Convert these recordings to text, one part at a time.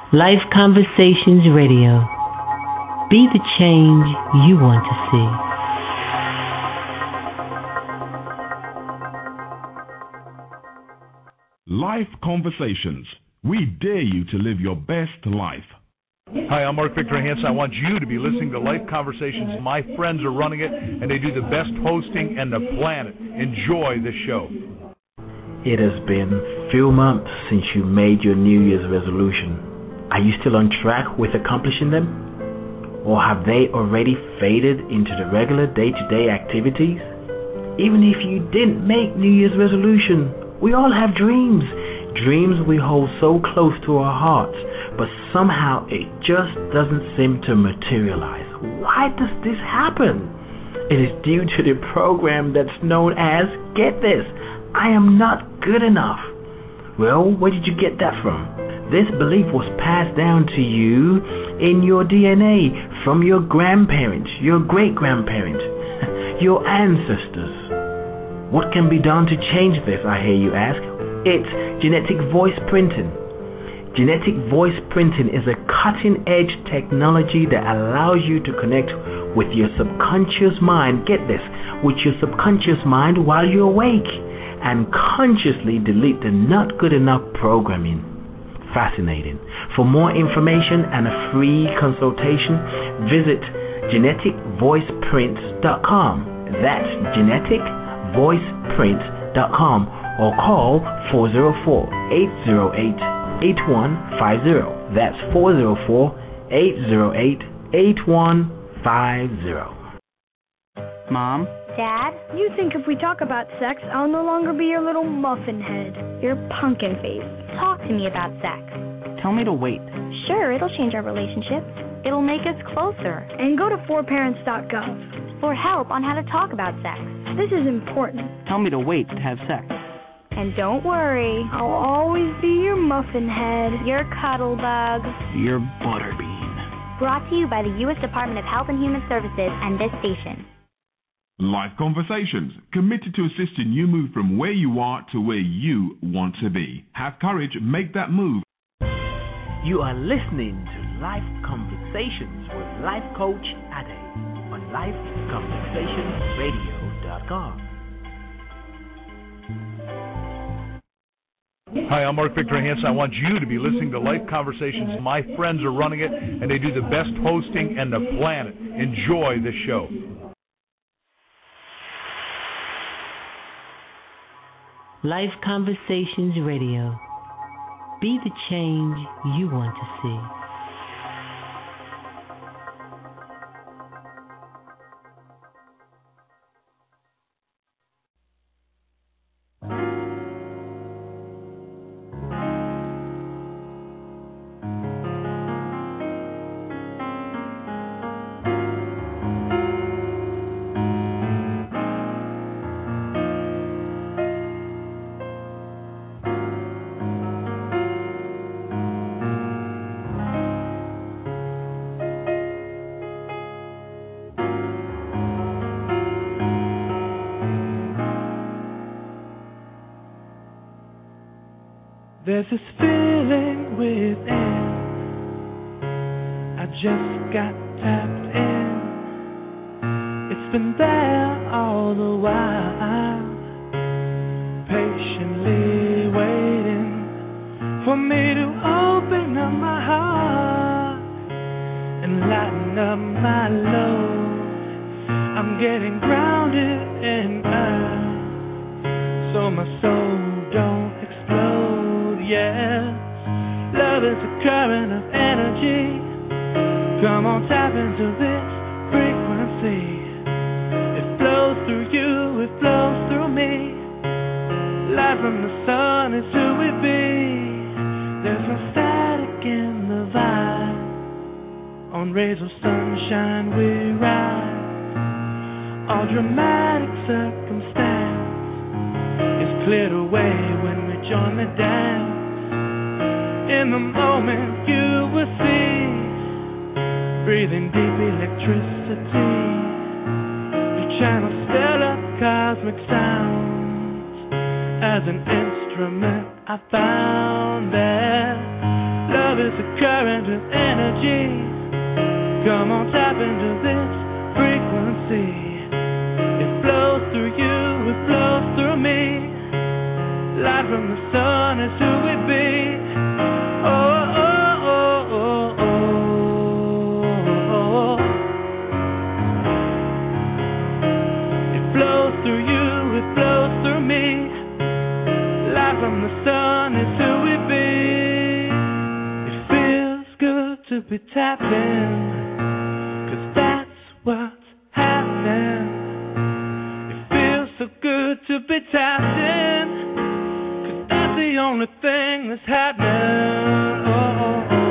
Life Conversations Radio. Be the change you want to see. Life Conversations. We dare you to live your best life. Hi, I'm Mark Victor Hansen. I want you to be listening to Life Conversations. My friends are running it, and they do the best hosting in the planet. Enjoy the show. It has been a few months since you made your New Year's resolution. Are you still on track with accomplishing them? Or have they already faded into the regular day-to-day activities? Even if you didn't make New Year's resolution, we all have dreams. Dreams we hold so close to our hearts, but somehow it just doesn't seem to materialize. Why does this happen? It is due to the program that's known as, get this, I am not good enough. Well, where did you get that from? This belief was passed down to you in your DNA from your grandparents, your great-grandparents, your ancestors. What can be done to change this, I hear you ask? It's genetic voice printing. Genetic voice printing is a cutting-edge technology that allows you to connect with your subconscious mind, get this, with your subconscious mind while you're awake, and consciously delete the not good enough programming. Fascinating. For more information and a free consultation, visit geneticvoiceprints.com. That's geneticvoiceprints.com or call 404-808-8150. That's 404-808-8150. Mom? Dad? You think if we talk about sex, I'll no longer be your little muffin head, your pumpkin face. Talk to me about sex. Tell me to wait. Sure, it'll change our relationship. It'll make us closer. And go to 4parents.gov for help on how to talk about sex. This is important. Tell me to wait to have sex. And don't worry, I'll always be your muffin head, your cuddle bug, your butterbean. Brought to you by the U.S. Department of Health and Human Services and this station. Life Conversations, committed to assisting you move from where you are to where you want to be. Have courage, make that move. You are listening to Life Conversations with Life Coach Ade on LifeConversationsRadio.com. Hi, I'm Mark Victor Hansen. I want you to be listening to Life Conversations. My friends are running it, and they do the best hosting in the planet. Enjoy the show. Life Conversations Radio. Be the change you want to see. There's this feeling within, I just got tapped in. It's been there all the while, patiently waiting for me to open up my heart and lighten up my load. I'm getting grounded in earth, so my soul don't explode. Yes, love is a current of energy. Come on, tap into this frequency. It flows through you, it flows through me. Light from the sun is who we be. There's no static in the vibe. On rays of sunshine we ride. All dramatic circumstance is cleared away when we join the dance. In the moment you will see, breathing deep electricity. You channel stellar cosmic sounds. As an instrument I found that love is a current energy. Come on, tap into this frequency. It flows through you, it flows through me. Light from the sun is who we be. Oh, oh, oh, oh, oh, oh. It flows through you, it flows through me. Light from the sun is who we be. It feels good to be tapped in, 'cause that's what's happening. It feels so good to be tapped in, 'cause that's the only thing that's happening. Oh, oh, oh.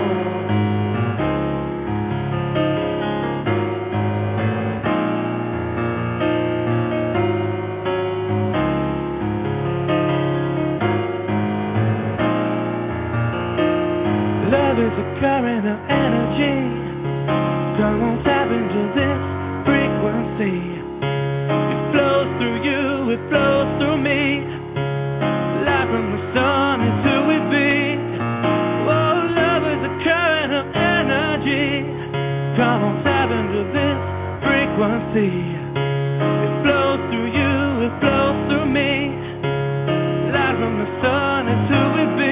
Love is a current of energy. Come on, tap into this frequency. It flows through you, it flows through me. Light from the sun is who we be. Oh, love is a current of energy. Come on, tap into this frequency. It flows through you, it flows through me. Light from the sun is who we be.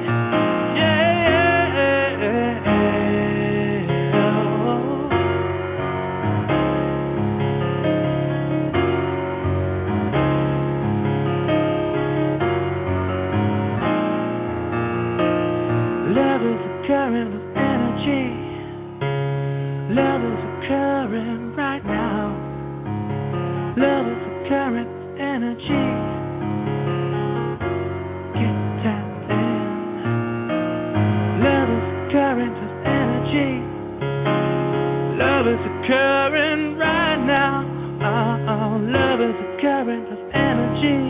Love is a current of energy. Love is a current right now. Love is a current of energy. Get tapped in. Love is a current of energy. Love is a current right now. Oh, love is a current of energy.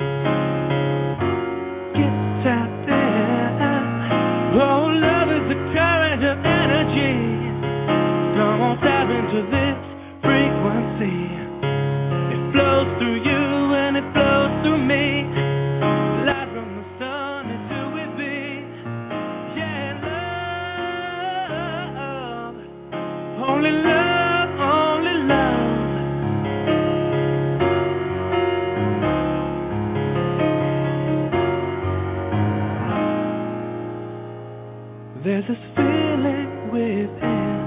Get tapped in. Oh, love is a current of energy. Come on, tap into this frequency. It flows through you and it flows through me. Light from the sun is who we be. Yeah, love. Only love, only love. There's this feeling within.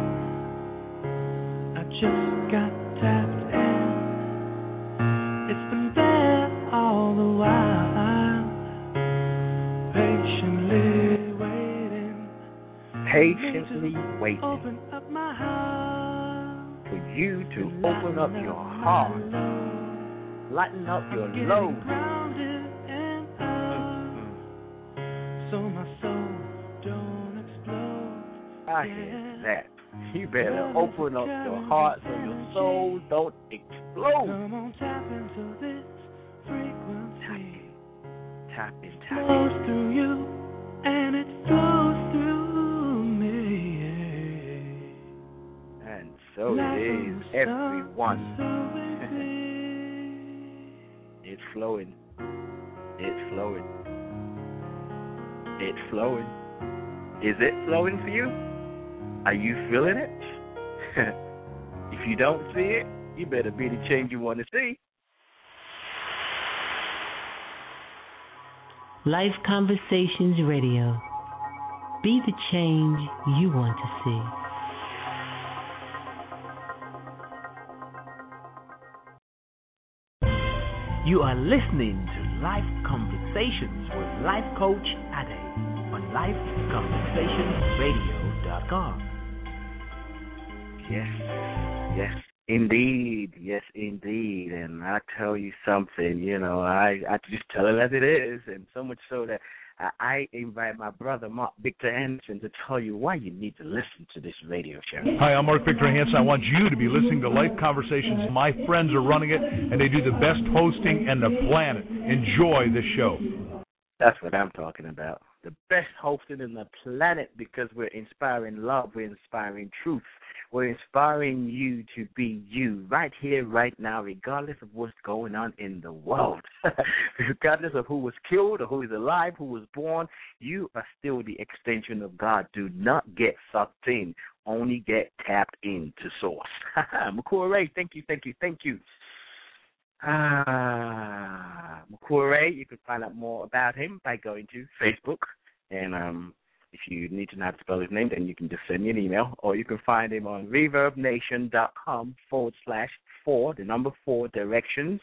I just got tapped in. It's been there all the while, patiently waiting. Patiently waiting Open up my heart for you to open up your heart, lighten up your load. Grounded in us, so my soul don't explode. I hear that. You better open up your heart so your soul don't explode. Come on, tap into this frequency. Tap in, It tap flows in. through you and it flows through me. And so it is, everyone. It's flowing. It's flowing. It's flowing. Is it flowing for you? Are you feeling it? If you don't see it, you better be the change you want to see. Life Conversations Radio. Be the change you want to see. You are listening to Life Conversations with Life Coach Ade on LifeConversationsRadio.com. Yes, indeed. Yes, indeed. And I tell you something, I just tell it as it is, and so much so that I invite my brother, Mark Victor Anderson, to tell you why you need to listen to this radio show. Hi, I'm Mark Victor Hansen. I want you to be listening to Life Conversations. My friends are running it, and they do the best hosting on the planet. Enjoy the show. That's what I'm talking about. the best hosting in the planet, because we're inspiring love, we're inspiring truth, we're inspiring you to be you right here, right now, regardless of what's going on in the world. Regardless of who was killed or who is alive, who was born, you are still the extension of God. Do not get sucked in. Only get tapped into source. Makua Ray, thank you. Makua Ray, you can find out more about him by going to Facebook. And if you need to know how to spell his name, then you can just send me an email. Or you can find him on ReverbNation.com/4, the number 4 directions.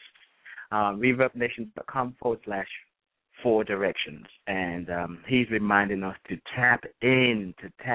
ReverbNation.com/4 directions. And he's reminding us to tap in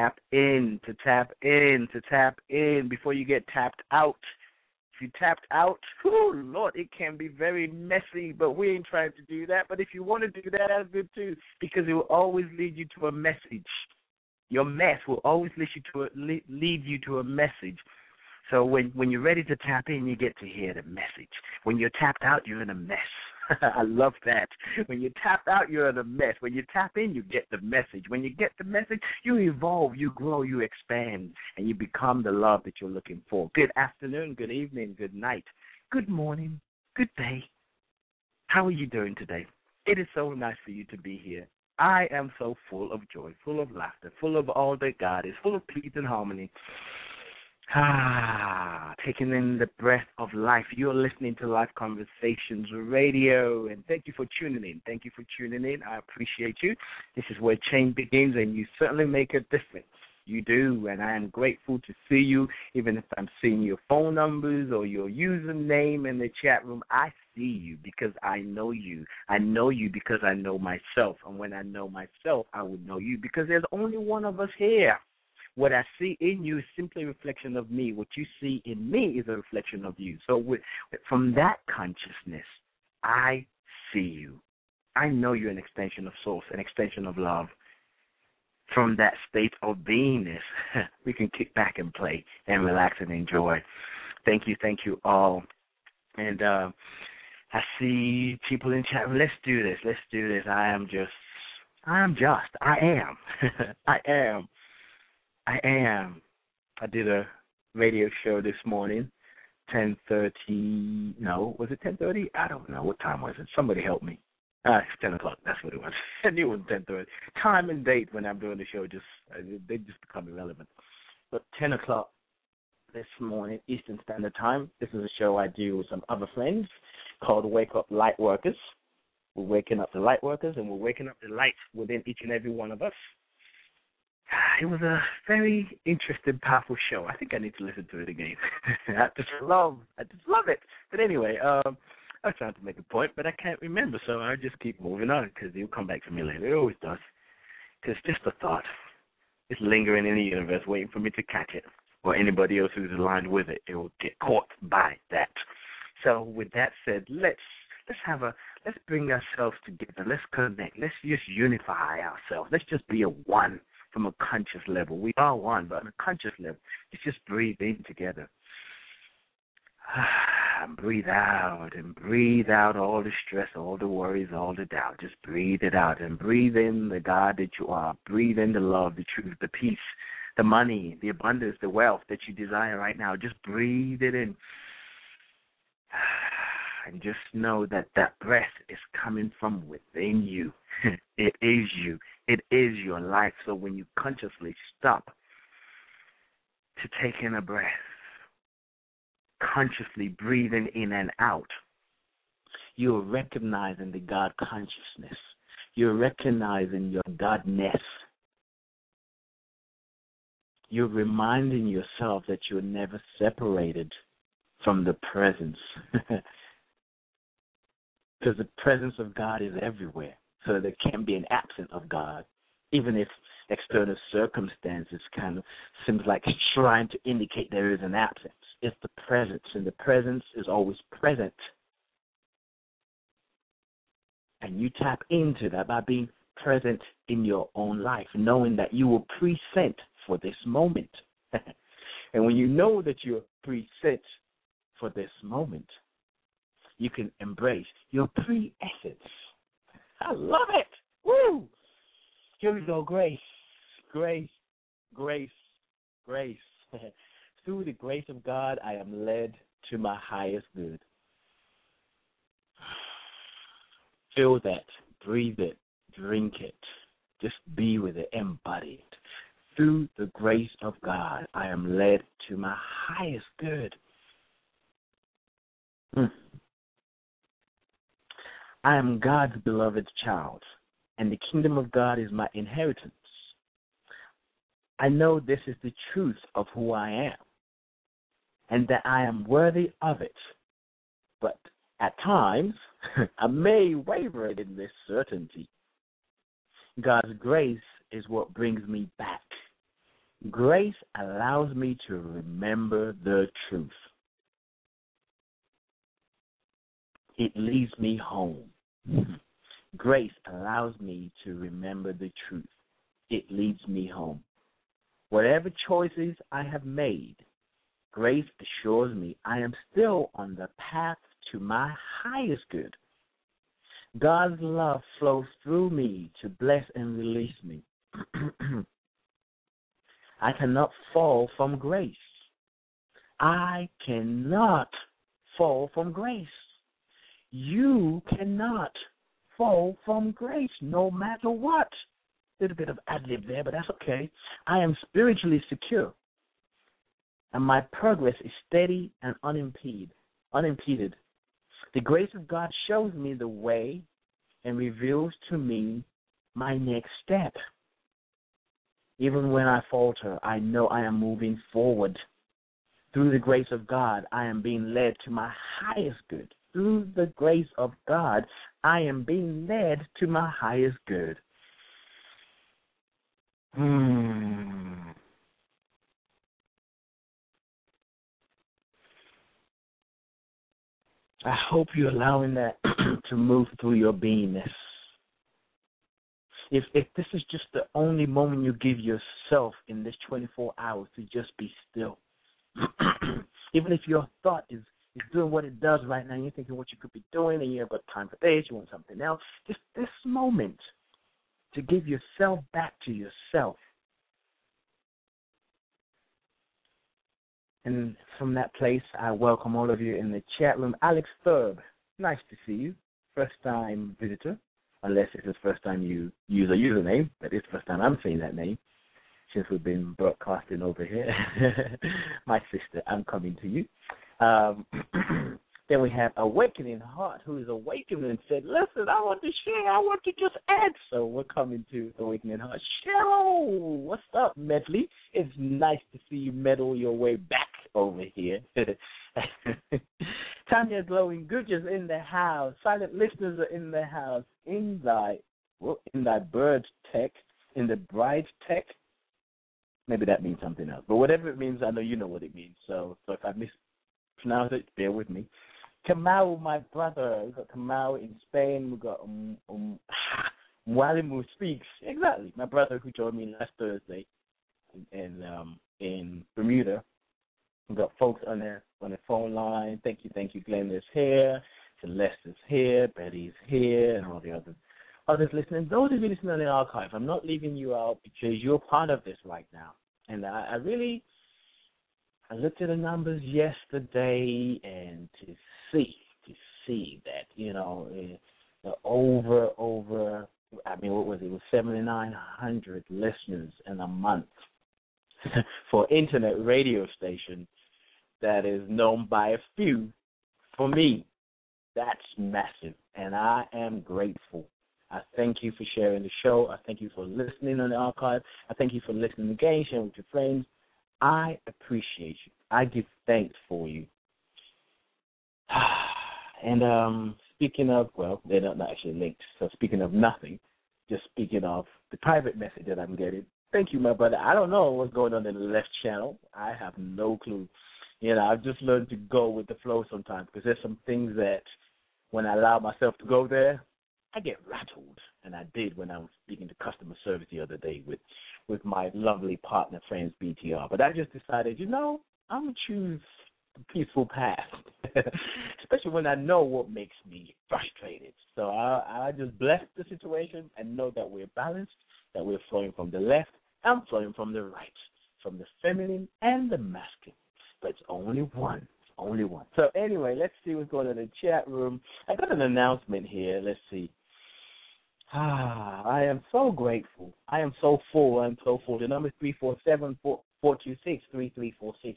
before you get tapped out. If you tapped out, oh Lord, it can be very messy, but we ain't trying to do that. But if you want to do that, that's good too, because it will always lead you to a message. Your mess will always lead you to a message. So when you're ready to tap in, you get to hear the message. When you're tapped out, you're in a mess. I love that. When you tap out, you're in a mess. When you tap in, you get the message. When you get the message, you evolve, you grow, you expand, and you become the love that you're looking for. Good afternoon, good evening, good night, good morning, good day. How are you doing today? It is so nice for you to be here. I am so full of joy, full of laughter, full of all that God is, full of peace and harmony. Taking in the breath of life. You're listening to Life Conversations Radio, and thank you for tuning in. I appreciate you. This is where change begins, and you certainly make a difference. You do, and I am grateful to see you, even if I'm seeing your phone numbers or your username in the chat room. I see you because I know you. I know you because I know myself, and when I know myself, I will know you, because there's only one of us here. What I see in you is simply a reflection of me. What you see in me is a reflection of you. So from that consciousness, I see you. I know you're an extension of source, an extension of love. From that state of beingness, we can kick back and play and relax and enjoy. Thank you all. And I see people in chat. Let's do this. I am. I did a radio show this morning, 10:30. No, was it 10:30? I don't know. What time was it? Somebody help me. It's 10 o'clock. That's what it was. I knew it was 10:30. Time and date when I'm doing the show, they just become irrelevant. But 10 o'clock this morning, Eastern Standard Time. This is a show I do with some other friends called Wake Up Light Workers. We're waking up the light workers, and we're waking up the light within each and every one of us. It was a very interesting, powerful show. I think I need to listen to it again. I just love it. But anyway, I was trying to make a point, but I can't remember, so I just keep moving on, because it'll come back to me later. It always does. Because just a thought is lingering in the universe, waiting for me to catch it, or anybody else who's aligned with it. It will get caught by that. So with that said, let's bring ourselves together. Let's connect. Let's just unify ourselves. Let's just be a one. From a conscious level. We are one, but on a conscious level, let's just breathe in together. And breathe out all the stress, all the worries, all the doubt. Just breathe it out and breathe in the God that you are. Breathe in the love, the truth, the peace, the money, the abundance, the wealth that you desire right now. Just breathe it in. And just know that that breath is coming from within you. It is you. It is your life. So when you consciously stop to take in a breath, consciously breathing in and out, you're recognizing the God consciousness. You're recognizing your Godness. You're reminding yourself that you're never separated from the presence. Because the presence of God is everywhere. So there can't be an absence of God, even if external circumstances kind of seems like trying to indicate there is an absence. It's the presence, and the presence is always present. And you tap into that by being present in your own life, knowing that you were present for this moment. And when you know that you're present for this moment, you can embrace your pre-essence. I love it. Woo! Here we go. Grace, grace, grace, grace. Through the grace of God, I am led to my highest good. Feel that, breathe it, drink it, just be with it, embody it. Through the grace of God, I am led to my highest good. I am God's beloved child, and the kingdom of God is my inheritance. I know this is the truth of who I am, and that I am worthy of it. But at times, I may waver in this certainty. God's grace is what brings me back. Grace allows me to remember the truth. It leads me home. Grace allows me to remember the truth. It leads me home. Whatever choices I have made, grace assures me I am still on the path to my highest good. God's love flows through me to bless and release me. I cannot fall from grace. I cannot fall from grace. You cannot fall from grace, no matter what. A little bit of ad-lib there, but that's okay. I am spiritually secure, and my progress is steady and unimpeded. The grace of God shows me the way and reveals to me my next step. Even when I falter, I know I am moving forward. Through the grace of God, I am being led to my highest good. Through the grace of God, I am being led to my highest good. I hope you're allowing that to move through your beingness. If this is just the only moment you give yourself in this 24 hours to just be still, even if your thought is doing what it does right now, you're thinking what you could be doing, and you haven't got time for this, you want something else, just this moment to give yourself back to yourself. And from that place, I welcome all of you in the chat room. Alex Thurb, nice to see you. First-time visitor, unless it's the first time you use a username, but it's the first time I'm saying that name since we've been broadcasting over here. My sister, I'm coming to you. Then we have Awakening Heart, who is awakened and said, listen, I want to share, I want to just add. So we're coming to Awakening Heart. Cheryl, what's up, Medley? It's nice to see you meddle your way back over here. Tanya Glowing Goodges in the house. Silent listeners are in the house. In thy bird tech, in the bride tech. Maybe that means something else. But whatever it means, I know you know what it means. So if I mispronounce it, bear with me. Kamau, my brother. We've got Kamau in Spain. We've got Walimu Speaks. Exactly. My brother who joined me last Thursday in Bermuda. We've got folks on the phone line. Thank you. Glenn is here. Celeste is here. Betty's here. And all the others listening. Those of you listening on the archive, I'm not leaving you out because you're part of this right now. And I looked at the numbers yesterday, and to see that, over, I mean, what was it? It was 7,900 listeners in a month for an internet radio station that is known by a few. For me, that's massive, and I am grateful. I thank you for sharing the show. I thank you for listening on the archive. I thank you for listening again, sharing with your friends. I appreciate you. I give thanks for you. And speaking of, well, they're not actually linked. So speaking of nothing, just speaking of the private message that I'm getting. Thank you, my brother. I don't know what's going on in the left channel. I have no clue. I've just learned to go with the flow sometimes because there's some things that when I allow myself to go there, I get rattled. And I did when I was speaking to customer service the other day with my lovely partner, friends, BTR. But I just decided, I'm going to choose peaceful path, especially when I know what makes me frustrated. So I just bless the situation and know that we're balanced, that we're flowing from the left and flowing from the right, from the feminine and the masculine. But it's only one. Only one. So anyway, let's see what's going on in the chat room. I got an announcement here. Let's see. I am so grateful. I am so full. I'm so full. The number is 347-426-3346.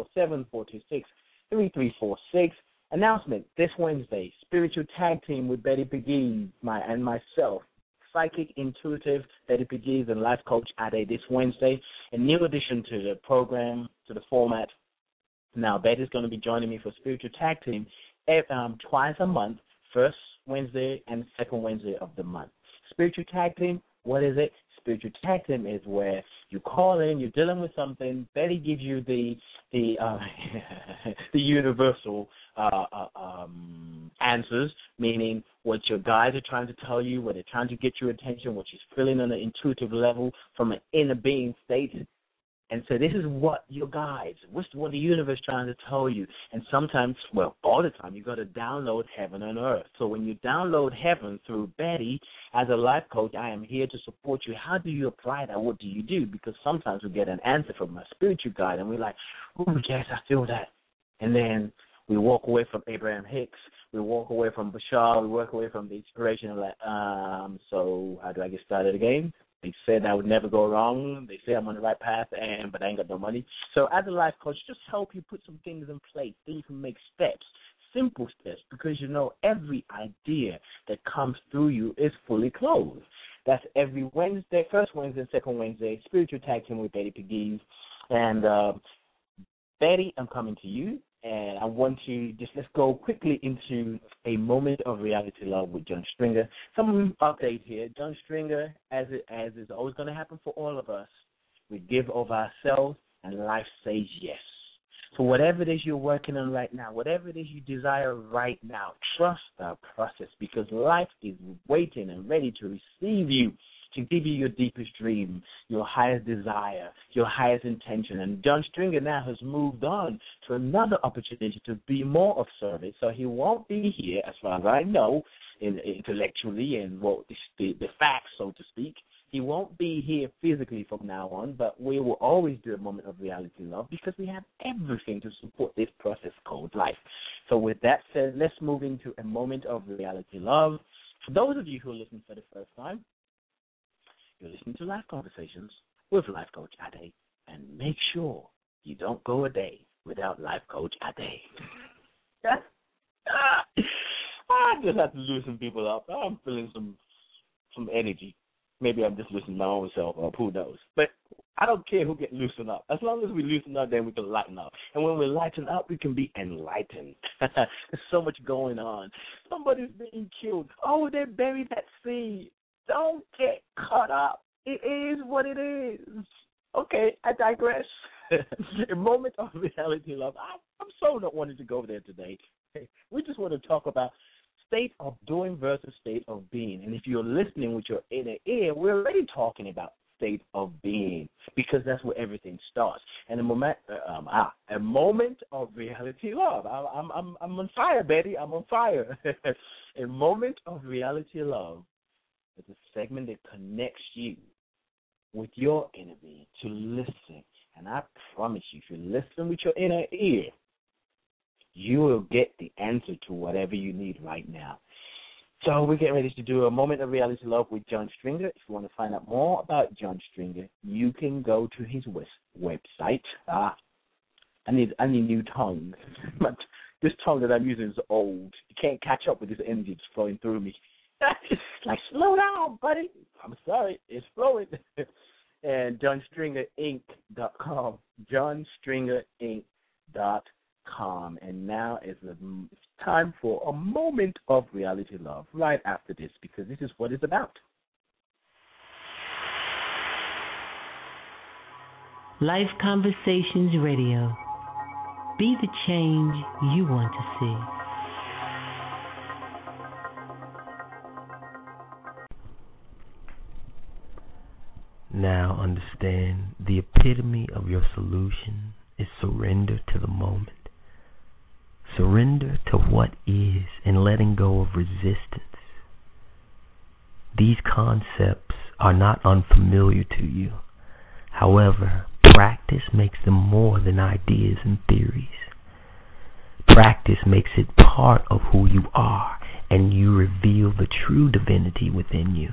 347-426-3346. Announcement this Wednesday, spiritual tag team with Betty Pegues and myself. Psychic, intuitive, Betty Pegues and life coach Ade this Wednesday. A new addition to the program, to the format. Now, Betty's going to be joining me for spiritual tag team twice a month, first Wednesday and second Wednesday of the month. Spiritual tag team, what is it? Spiritual tag team is where you call in, you're dealing with something. Betty gives you the universal answers, meaning what your guides are trying to tell you, what they're trying to get your attention, what you're feeling on an intuitive level from an inner being state. And so this is what your guides, what the universe is trying to tell you. And sometimes, well, all the time, you got to download heaven and earth. So when you download heaven through Betty, as a life coach, I am here to support you. How do you apply that? What do you do? Because sometimes we get an answer from a spiritual guide, and we're like, oh, yes, I feel that. And then we walk away from Abraham Hicks. We walk away from Bashar. We walk away from the inspiration. And like, so how do I get started again? They said I would never go wrong. They say I'm on the right path, but I ain't got no money. So as a life coach, just help you put some things in place. Then you can make steps, simple steps, because you know every idea that comes through you is fully closed. That's every Wednesday, first Wednesday, second Wednesday, spiritual tag team with Betty Pegues. And Betty, I'm coming to you. And I want to let's go quickly into a moment of reality love with John Stringer. Some update here. John Stringer, as is always going to happen for all of us, we give of ourselves and life says yes. So whatever it is you're working on right now, whatever it is you desire right now, trust the process because life is waiting and ready to receive you, to give you your deepest dream, your highest desire, your highest intention. And John Stringer now has moved on to another opportunity to be more of service. So he won't be here, as far as I know, intellectually and the facts, so to speak. He won't be here physically from now on, but we will always do a moment of reality love because we have everything to support this process called life. So with that said, let's move into a moment of reality love. For those of you who are listening for the first time, you're listening to Life Conversations with Life Coach Ade, and make sure you don't go a day without Life Coach Ade. I just have to loosen people up. I'm feeling some energy. Maybe I'm just loosening my own self up. Who knows? But I don't care who gets loosened up. As long as we loosen up, then we can lighten up. And when we lighten up, we can be enlightened. There's so much going on. Somebody's being killed. Oh, they buried that seed. Don't get caught up. It is what it is. Okay, I digress. A moment of reality love. I'm so not wanting to go there today. We just want to talk about state of doing versus state of being. And if you're listening with your inner ear, we're already talking about state of being because that's where everything starts. And a moment of reality love. I'm on fire, Betty. I'm on fire. A moment of reality love. It's a segment that connects you with your inner being to listen. And I promise you, if you listen with your inner ear, you will get the answer to whatever you need right now. So we're getting ready to do a moment of reality love with John Stringer. If you want to find out more about John Stringer, you can go to his website. I need new tongue. But this tongue that I'm using is old. You can't catch up with this energy that's flowing through me. Like, slow down, buddy. I'm sorry. It's flowing. And JohnStringerInc.com. JohnStringerInc.com. And now it's time for a moment of reality love right after this because this is what it's about. Life Conversations Radio. Be the change you want to see. Now understand the epitome of your solution is surrender to the moment. Surrender to what is and letting go of resistance. These concepts are not unfamiliar to you. However, practice makes them more than ideas and theories. Practice makes it part of who you are, and you reveal the true divinity within you.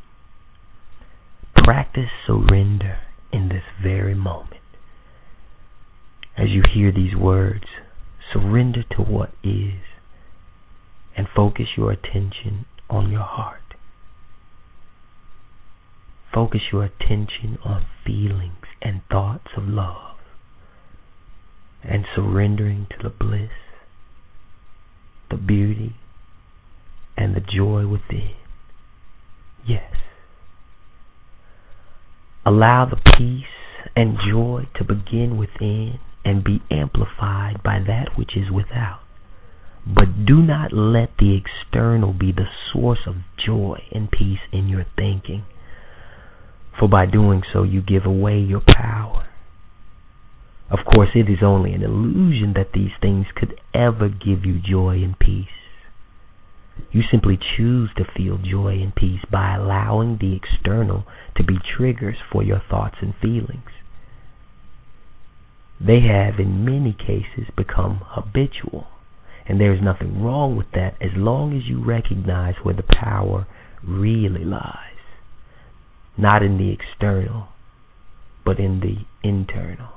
Practice surrender in this very moment. As you hear these words, surrender to what is, and focus your attention on your heart. Focus your attention on feelings and thoughts of love, and surrendering to the bliss, the beauty, and the joy within. Yes. Allow the peace and joy to begin within and be amplified by that which is without. But do not let the external be the source of joy and peace in your thinking, for by doing so you give away your power. Of course, it is only an illusion that these things could ever give you joy and peace. You simply choose to feel joy and peace by allowing the external to be triggers for your thoughts and feelings. They have, in many cases, become habitual, and there is nothing wrong with that as long as you recognize where the power really lies. Not in the external, but in the internal.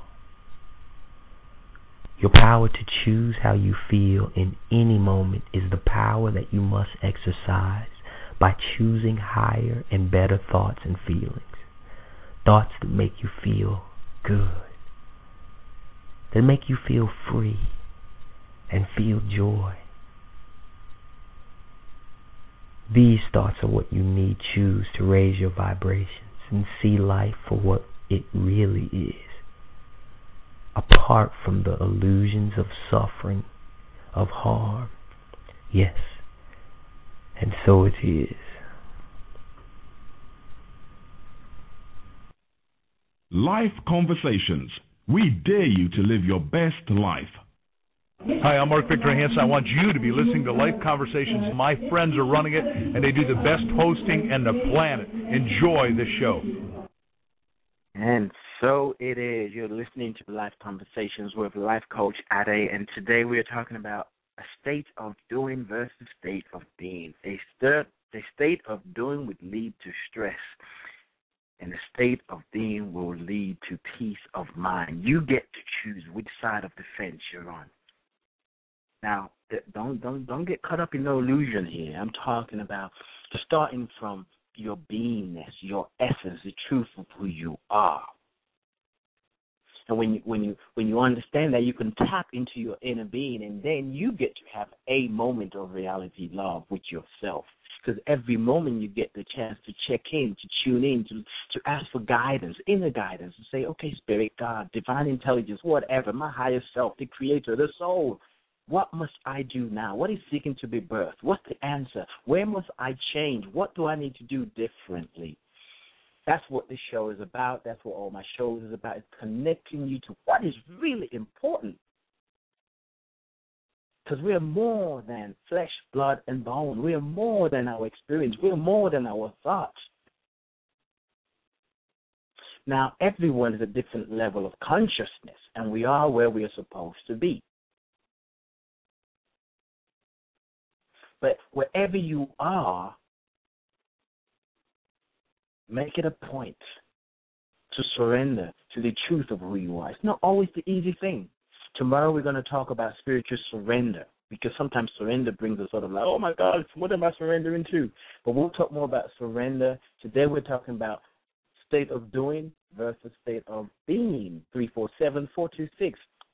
Your power to choose how you feel in any moment is the power that you must exercise by choosing higher and better thoughts and feelings. Thoughts that make you feel good, that make you feel free and feel joy. These thoughts are what you need choose to raise your vibrations and see life for what it really is, apart from the illusions of suffering, of harm. Yes, and so it is. Life Conversations. We dare you to live your best life. Hi, I'm Mark Victor Hansen. I want you to be listening to Life Conversations. My friends are running it, and they do the best hosting on the planet. Enjoy the show. And so it is. You're listening to Life Conversations with life coach Ade, and today we are talking about a state of doing versus state of being. A state of doing would lead to stress, and a state of being will lead to peace of mind. You get to choose which side of the fence you're on. Now, don't get caught up in no illusion here. I'm talking about starting from your beingness, your essence, the truth of who you are. And when you understand that, you can tap into your inner being, and then you get to have a moment of reality love with yourself. Because every moment you get the chance to check in, to tune in, to ask for guidance, inner guidance, and say, okay, Spirit, God, divine intelligence, whatever, my higher self, the creator, the soul, what must I do now? What is seeking to be birthed? What's the answer? Where must I change? What do I need to do differently? That's what this show is about. That's what all my shows is about. It's connecting you to what is really important. Because we are more than flesh, blood, and bone. We are more than our experience. We are more than our thoughts. Now, everyone is a different level of consciousness, and we are where we are supposed to be. But wherever you are, make it a point to surrender to the truth of who you are. It's not always the easy thing. Tomorrow we're going to talk about spiritual surrender, because sometimes surrender brings us sort of like, oh my God, what am I surrendering to? But we'll talk more about surrender. Today we're talking about state of doing versus state of being. 347-426-3346,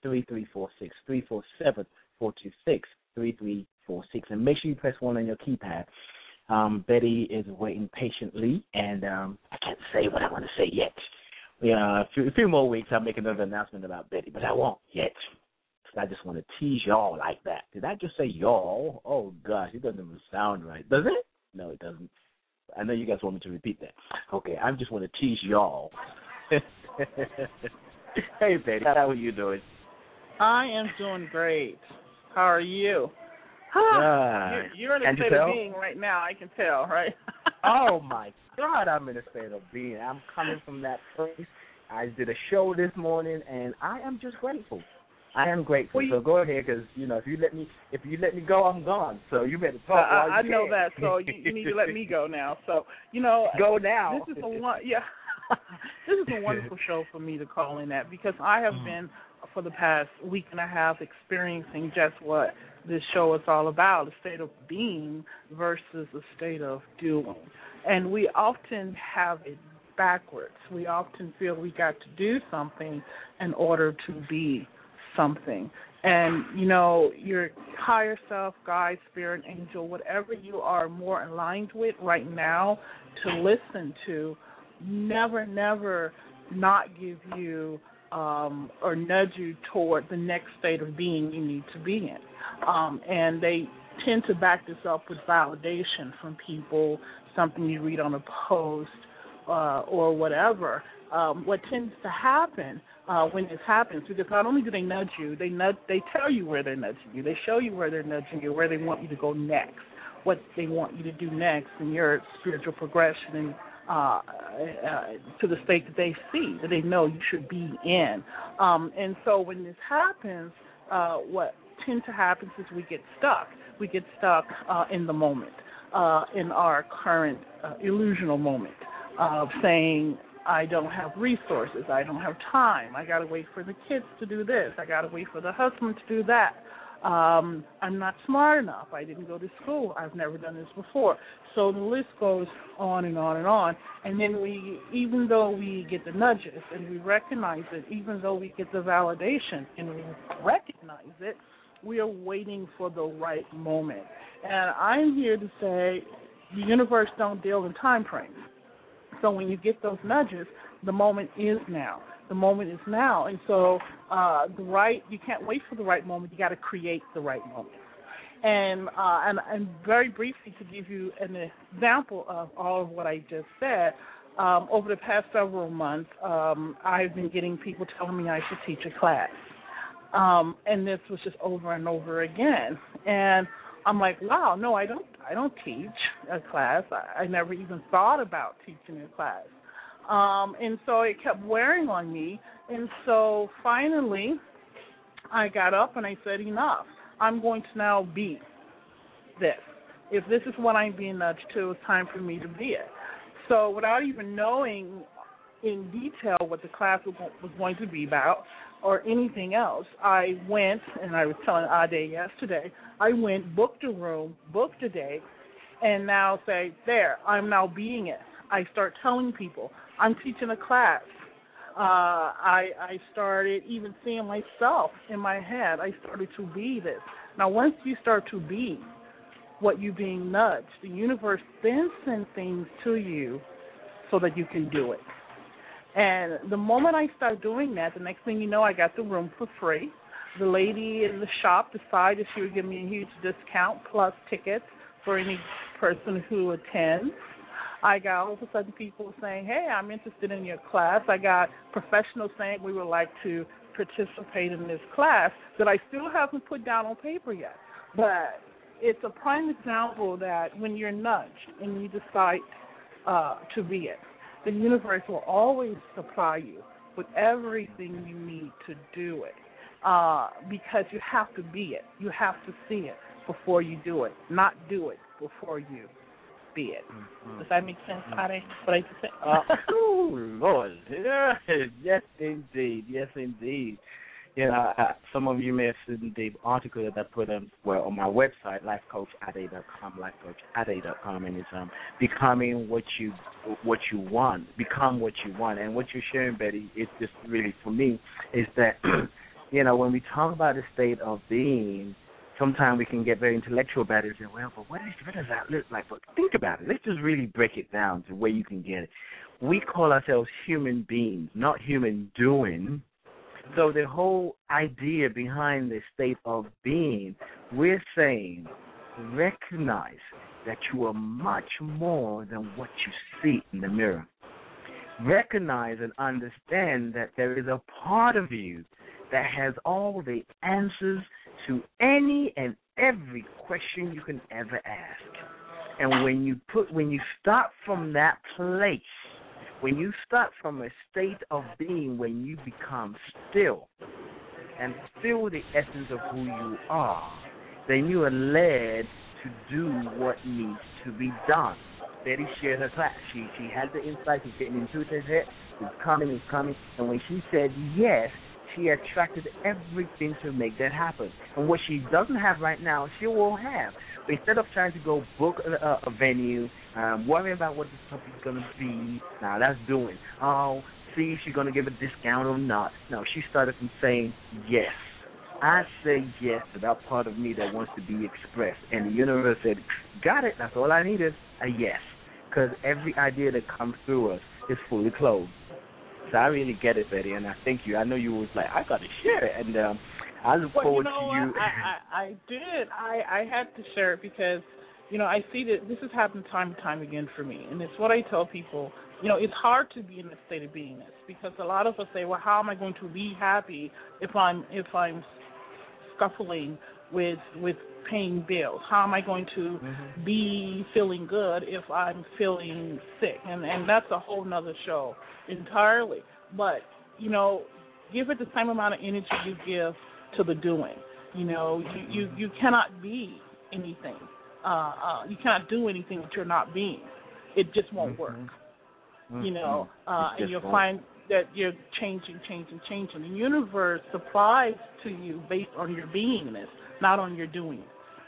347-426-3346. And make sure you press 1 on your keypad. Betty is waiting patiently, and I can't say what I want to say yet. A few more weeks, I'll make another announcement about Betty, but I won't yet. So I just want to tease y'all like that. Did I just say y'all? Oh, gosh, it doesn't even sound right. Does it? No, it doesn't. I know you guys want me to repeat that. Okay, I just want to tease y'all. Hey, Betty, how are you doing? I am doing great. How are you? You're in a state of being right now. I can tell, right? Oh, my God, I'm in a state of being. I'm coming from that place. I did a show this morning, and I am just grateful. I am grateful. So go ahead, because if you let me go, I'm gone. So you better talk. I know that. So you need to let me go now. So go now. This is this is a wonderful show for me to call in at, because I have been for the past week and a half experiencing just what this show is all about: a state of being versus a state of doing. And we often have it backwards. We often feel we got to do something in order to be something. And, your higher self, God, spirit, angel, whatever you are more aligned with right now to listen to, never not give you or nudge you toward the next state of being you need to be in. And they tend to back this up with validation from people, something you read on a post or whatever. What tends to happen when this happens, because not only do they nudge you, they tell you where they're nudging you. They show you where they're nudging you, where they want you to go next, what they want you to do next in your spiritual progression and to the state that they see, that they know you should be in. And so when this happens, what tends to happen is we get stuck. We get stuck in the moment, in our current illusional moment of saying, I don't have resources, I don't have time, I got to wait for the kids to do this, I got to wait for the husband to do that. I'm not smart enough, I didn't go to school, I've never done this before. So the list goes on and on and on. And then even though we get the nudges and we recognize it, even though we get the validation and we recognize it, we are waiting for the right moment. And I'm here to say the universe don't deal in time frames. So when you get those nudges, the moment is now. The moment is now. And so you can't wait for the right moment. You got to create the right moment. And very briefly, to give you an example of all of what I just said, over the past several months, I've been getting people telling me I should teach a class. And this was just over and over again. And I'm like, wow, no, I don't teach a class. I never even thought about teaching a class. And so it kept wearing on me. And so finally I got up and I said, enough. I'm going to now be this. If this is what I'm being nudged to, it's time for me to be it. So without even knowing in detail what the class was going to be about or anything else, I went, and I was telling Ade yesterday, I went, booked a room, booked a day, and now say, there, I'm now being it. I start telling people, I'm teaching a class. I started even seeing myself in my head. I started to be this. Now, once you start to be what you're being nudged, the universe then sends things to you so that you can do it. And the moment I start doing that, the next thing you know, I got the room for free. The lady in the shop decided she would give me a huge discount plus tickets for any person who attends. I got all of a sudden people saying, hey, I'm interested in your class. I got professionals saying we would like to participate in this class that I still haven't put down on paper yet. But it's a prime example that when you're nudged and you decide to be it, the universe will always supply you with everything you need to do it because you have to be it. You have to see it before you do it, not do it before you be it. Mm-hmm. Does that make sense, Ade? What I just said? Oh, Lord. Yes, indeed. Yes, indeed. You know, some of you may have seen the article that I put on my website, lifecoachade.com, and it's becoming what you want. Become what you want. And what you're sharing, Betty, it's just really, for me, is that, when we talk about a state of being, sometimes we can get very intellectual about it and say, well, but what does that look like? But think about it. Let's just really break it down to where you can get it. We call ourselves human beings, not human doing. So the whole idea behind the state of being, we're saying recognize that you are much more than what you see in the mirror. Recognize and understand that there is a part of you that has all the answers, to any and every question you can ever ask. And when you start from that place, when you start from a state of being, when you become still and feel the essence of who you are, then you are led to do what needs to be done. Betty shared her class. She had the insight. She's getting into it. It's coming. And when she said yes, she attracted everything to make that happen. And what she doesn't have right now, she will have. But instead of trying to go book a venue, worry about what the something's going to be, now that's doing. Oh, see if she's going to give a discount or not. No, she started from saying yes. I say yes to that part of me that wants to be expressed. And the universe said, got it, that's all I needed, a yes. Because every idea that comes through us is fully clothed. So I really get it, Betty, and I thank you. I know you was like, I got to share it, and I look forward to you. I did. I had to share it because, I see that this has happened time and time again for me, and it's what I tell people. It's hard to be in a state of beingness because a lot of us say, well, how am I going to be happy if I'm scuffling with paying bills? How am I going to be feeling good if I'm feeling sick? And that's a whole nother show entirely. But, give it the same amount of energy you give to the doing. You cannot be anything. You cannot do anything that you're not being. It just won't work. And you'll find that you're changing. The universe supplies to you based on your beingness, not on your doing.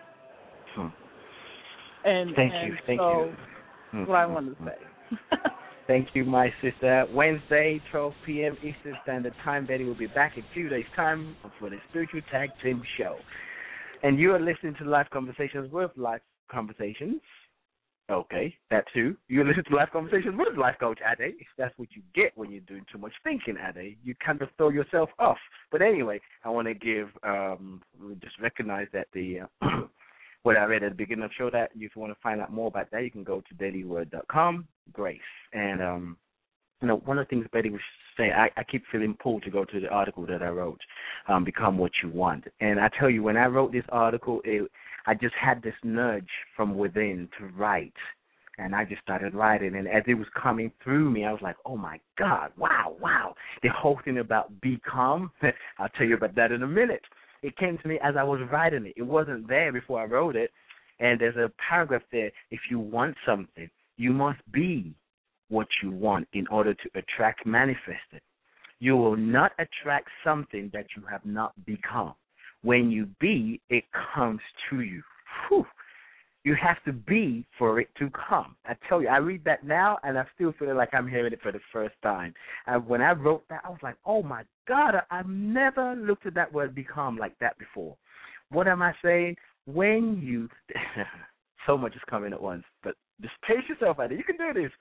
Thank you. That's what I wanted to say. Thank you, my sister. Wednesday, 12 p.m. Eastern Standard Time. Betty will be back in 2 days' time for the Spiritual Tag Team Show. And you are listening to Live Conversations with Live Conversations. Okay, that too. You're listening to Live Conversations with Life Coach Ade. That's what you get when you're doing too much thinking, Ade. You kind of throw yourself off. But anyway, I want to just recognize that the what I read at the beginning of the show, that if you want to find out more about that, you can go to dailyword.com, Grace. And, one of the things Betty was saying, I keep feeling pulled to go to the article that I wrote, Become What You Want. And I tell you, when I wrote this article, I just had this nudge from within to write. And I just started writing. And as it was coming through me, I was like, oh, my God, wow. The whole thing about become, I'll tell you about that in a minute. It came to me as I was writing it. It wasn't there before I wrote it. And there's a paragraph there. If you want something, you must be what you want in order to attract, manifest it. You will not attract something that you have not become. When you be, it comes to you. Whew. You have to be for it to come. I tell you, I read that now, and I still feel like I'm hearing it for the first time. And when I wrote that, I was like, oh, my God, I've never looked at that word become like that before. What am I saying? When you – so much is coming at once, but just pace yourself out there. You can do this.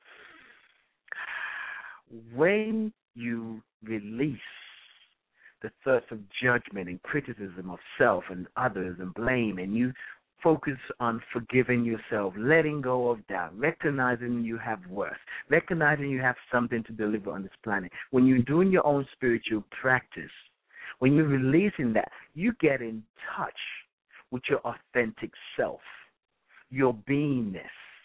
When you release the thoughts of judgment and criticism of self and others and blame, and you focus on forgiving yourself, letting go of doubt, recognizing you have worth, recognizing you have something to deliver on this planet. When you're doing your own spiritual practice, when you're releasing that, you get in touch with your authentic self, your beingness.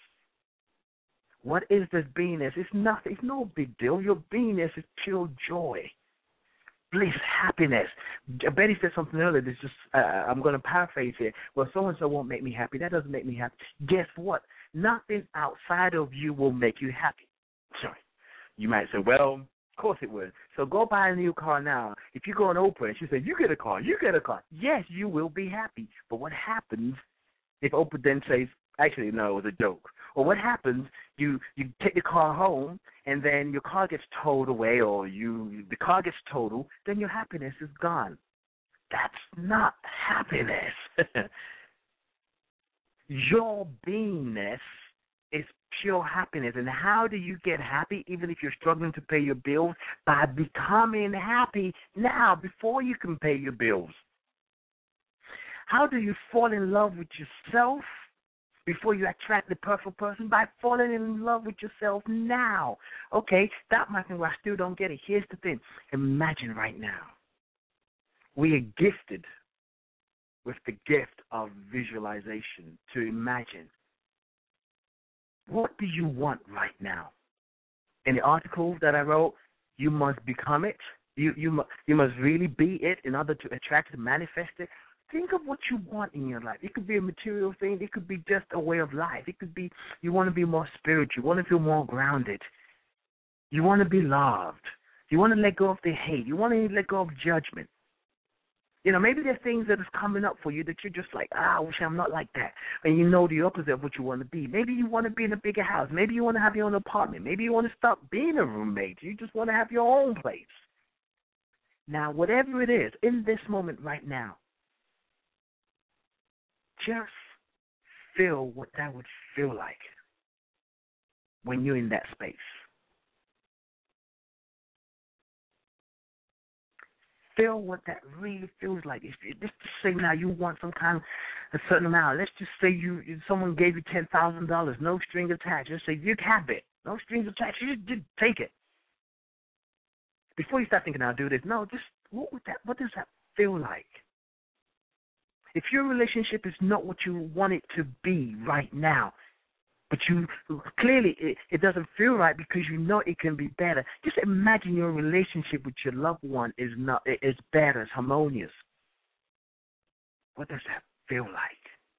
What is this beingness? It's nothing. It's no big deal. Your beingness is pure joy, bliss, happiness. Betty said something earlier. This just I'm going to paraphrase here. Well, so-and-so won't make me happy. That doesn't make me happy. Guess what? Nothing outside of you will make you happy. Sorry. You might say, well, of course it would. So go buy a new car now. If you go on Oprah and she says, you get a car. Yes, you will be happy. But what happens if Oprah then says, actually, no, it was a joke. Or what happens, you take the car home, and then your car gets towed away, or the car gets totaled, then your happiness is gone. That's not happiness. Your beingness is pure happiness. And how do you get happy, even if you're struggling to pay your bills? By becoming happy now, before you can pay your bills. How do you fall in love with yourself before you attract the perfect person? By falling in love with yourself now. Okay, that might be where I still don't get it. Here's the thing. Imagine right now. We are gifted with the gift of visualization to imagine, what do you want right now? In the article that I wrote, you must become it. You must really be it in order to attract and manifest it. Think of what you want in your life. It could be a material thing. It could be just a way of life. It could be you want to be more spiritual. You want to feel more grounded. You want to be loved. You want to let go of the hate. You want to let go of judgment. You know, maybe there's things that is coming up for you that you're just like, I wish I'm not like that. And you know the opposite of what you want to be. Maybe you want to be in a bigger house. Maybe you want to have your own apartment. Maybe you want to stop being a roommate. You just want to have your own place. Now, whatever it is, in this moment right now, just feel what that would feel like when you're in that space. Feel what that really feels like. Let's just say now you want some kind of a certain amount. Let's just say someone gave you $10,000, no strings attached. Just say you have it, no strings attached. You just take it. Before you start thinking, I'll do this. No, just what does that feel like? If your relationship is not what you want it to be right now, but you clearly it doesn't feel right because you know it can be better. Just imagine your relationship with your loved one is better, it's harmonious. What does that feel like?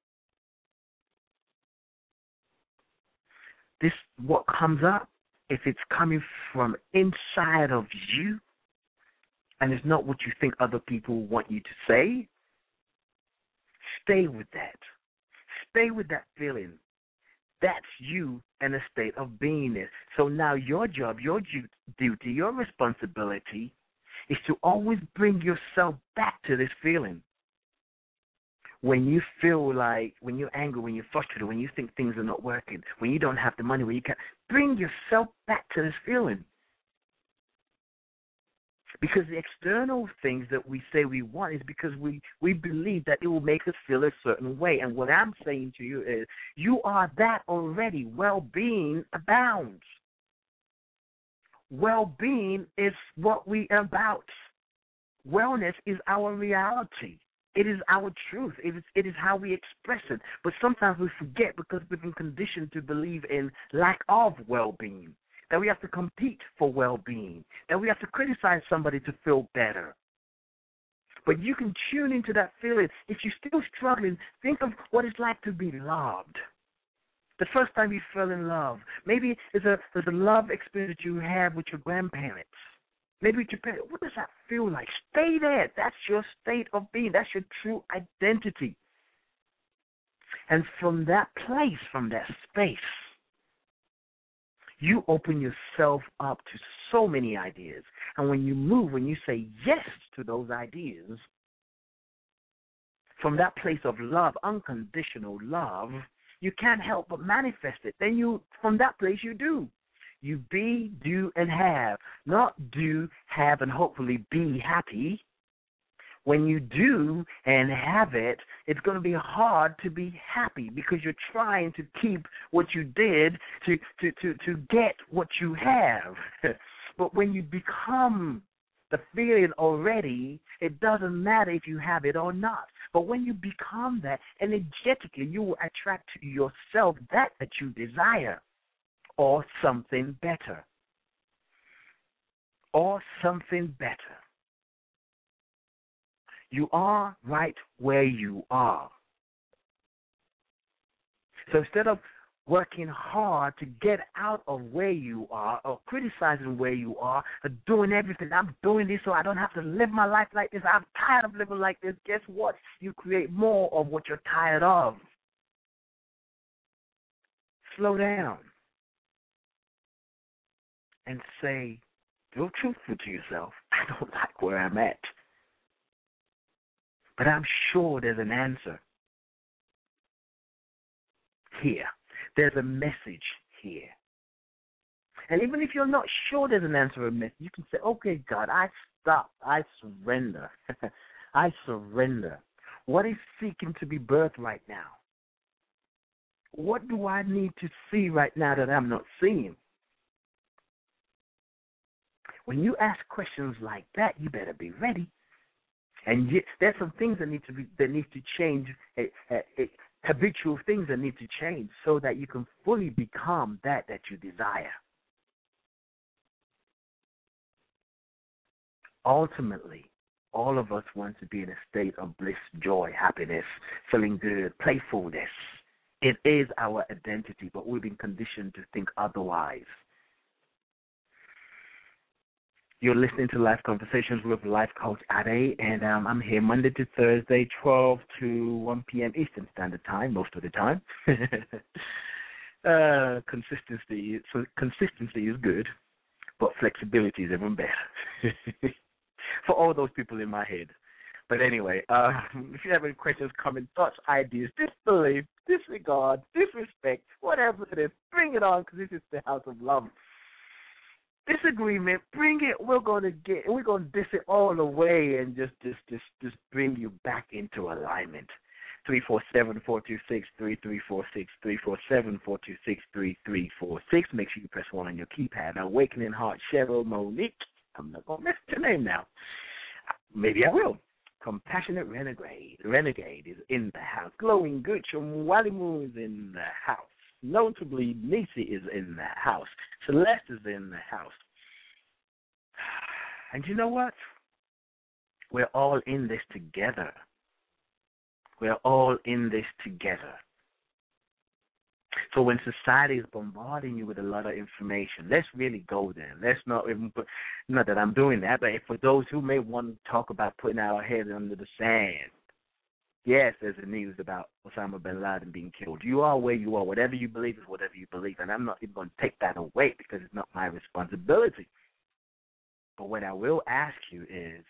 This what comes up, if it's coming from inside of you and it's not what you think other people want you to say, stay with that. Stay with that feeling. That's you in a state of beingness. So now your job, your duty, your responsibility is to always bring yourself back to this feeling. When you feel like, when you're angry, when you're frustrated, when you think things are not working, when you don't have the money, when you can't, bring yourself back to this feeling. Because the external things that we say we want is because we believe that it will make us feel a certain way. And what I'm saying to you is, you are that already. Well-being abounds. Well-being is what we are about. Wellness is our reality. It is our truth. It is how we express it. But sometimes we forget because we've been conditioned to believe in lack of well-being. That we have to compete for well-being, that we have to criticize somebody to feel better. But you can tune into that feeling. If you're still struggling, think of what it's like to be loved. The first time you fell in love. Maybe there's a love experience that you have with your grandparents. Maybe with your parents. What does that feel like? Stay there. That's your state of being. That's your true identity. And from that place, from that space, you open yourself up to so many ideas. And when you move, when you say yes to those ideas, from that place of love, unconditional love, you can't help but manifest it. Then from that place you do. You be, do, and have. Not do, have, and hopefully be happy. When you do and have it, it's going to be hard to be happy because you're trying to keep what you did to get what you have. But when you become the feeling already, it doesn't matter if you have it or not. But when you become that, energetically, you will attract to yourself that you desire or something better. Or something better. You are right where you are. So instead of working hard to get out of where you are or criticizing where you are or doing everything, I'm doing this so I don't have to live my life like this, I'm tired of living like this, guess what? You create more of what you're tired of. Slow down and say, feel truthful to yourself. I don't like where I'm at. But I'm sure there's an answer here. There's a message here. And even if you're not sure there's an answer or a message, you can say, okay, God, I stop. I surrender. I surrender. What is seeking to be birthed right now? What do I need to see right now that I'm not seeing? When you ask questions like that, you better be ready. And yet, there's some things that need to change, habitual things that need to change so that you can fully become that you desire. Ultimately, all of us want to be in a state of bliss, joy, happiness, feeling good, playfulness. It is our identity, but we've been conditioned to think otherwise. You're listening to Life Conversations with Life Coach Ade, and I'm here Monday to Thursday, 12 to 1 p.m. Eastern Standard Time, most of the time. Consistency is good, but flexibility is even better. For all those people in my head. But anyway, if you have any questions, comments, thoughts, ideas, disbelief, disregard, disrespect, whatever it is, bring it on, because this is the house of love. Disagreement, bring it. We're gonna diss it all away and just bring you back into alignment. 347-426-3346, 347-426-3346. Make sure you press 1 on your keypad. Awakening Heart, Cheryl Monique. I'm not going to mess with your name now. Maybe I will. Compassionate Renegade is in the house. Glowing Good, Walimu is in the house. Notably, Nisi is in the house. Celeste is in the house. And you know what? We're all in this together. We're all in this together. So when society is bombarding you with a lot of information, let's really go there. Let's not even put, not that I'm doing that, but for those who may want to talk about putting our heads under the sand, yes, there's the news about Osama bin Laden being killed. You are where you are. Whatever you believe is whatever you believe, and I'm not even going to take that away because it's not my responsibility. But what I will ask you is,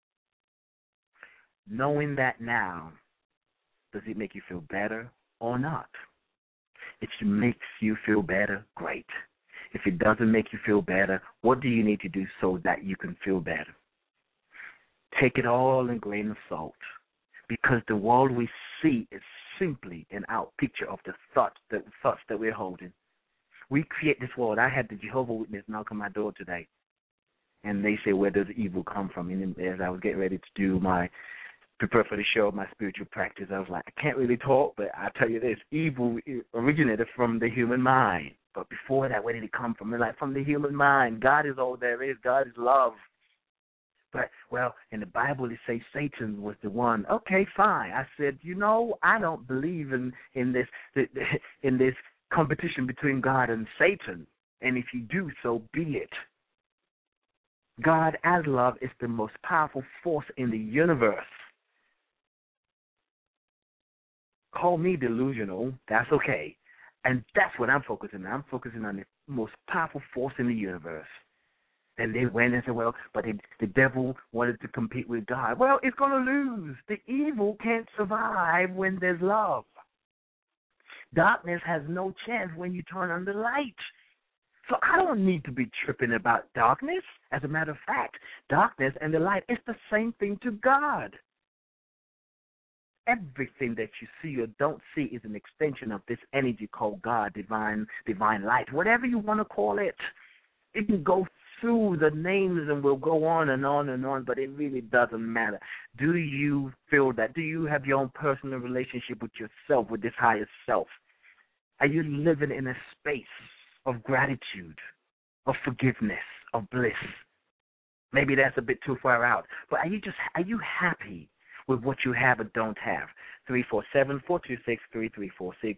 knowing that now, does it make you feel better or not? If it makes you feel better, great. If it doesn't make you feel better, what do you need to do so that you can feel better? Take it all in a grain of salt, because the world we see is simply an out picture of the thoughts that we're holding. We create this world. I had the Jehovah's Witness knock on my door today, and they say, where does evil come from? And as I was getting ready to prepare for the show, my spiritual practice, I was like, I can't really talk, but I'll tell you this, evil originated from the human mind. But before that, where did it come from? Like, from the human mind. God is all there is. God is love. But, well, in the Bible, it says Satan was the one. Okay, fine. I said, I don't believe in this competition between God and Satan. And if you do, so be it. God, as love, is the most powerful force in the universe. Call me delusional. That's okay. And that's what I'm focusing on. I'm focusing on the most powerful force in the universe. And they went and said, well, but the devil wanted to compete with God. Well, it's going to lose. The evil can't survive when there's love. Darkness has no chance when you turn on the light. So I don't need to be tripping about darkness. As a matter of fact, darkness and the light is the same thing to God. Everything that you see or don't see is an extension of this energy called God, divine light, whatever you want to call it. It can go through the names and we'll go on and on and on, but it really doesn't matter. Do you feel that? Do you have your own personal relationship with yourself, with this higher self? Are you living in a space of gratitude, of forgiveness, of bliss? Maybe that's a bit too far out, but are you happy with what you have or don't have? 347-426-3346,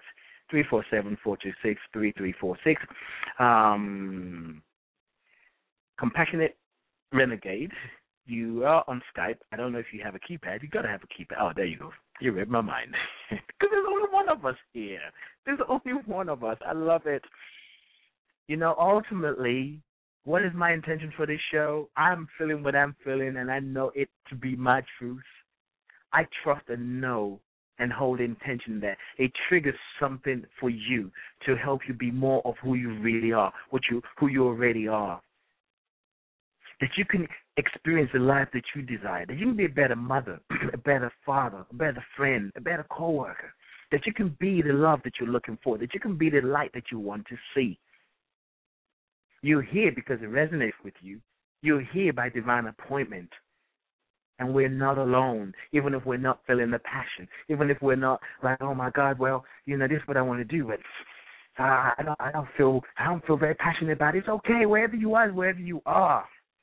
347-426-3346. Compassionate Renegade, you are on Skype. I don't know if you have a keypad. You got to have a keypad. Oh, there you go. You read my mind. Because there's only one of us here. There's only one of us. I love it. Ultimately, what is my intention for this show? I'm feeling what I'm feeling, and I know it to be my truth. I trust and know and hold intention that it triggers something for you to help you be more of who you really are, who you already are. That you can experience the life that you desire, that you can be a better mother, a better father, a better friend, a better coworker, that you can be the love that you're looking for, that you can be the light that you want to see. You're here because it resonates with you. You're here by divine appointment. And we're not alone, even if we're not feeling the passion, even if we're not like, oh my God, well, this is what I want to do, but I don't feel very passionate about it. It's okay, wherever you are.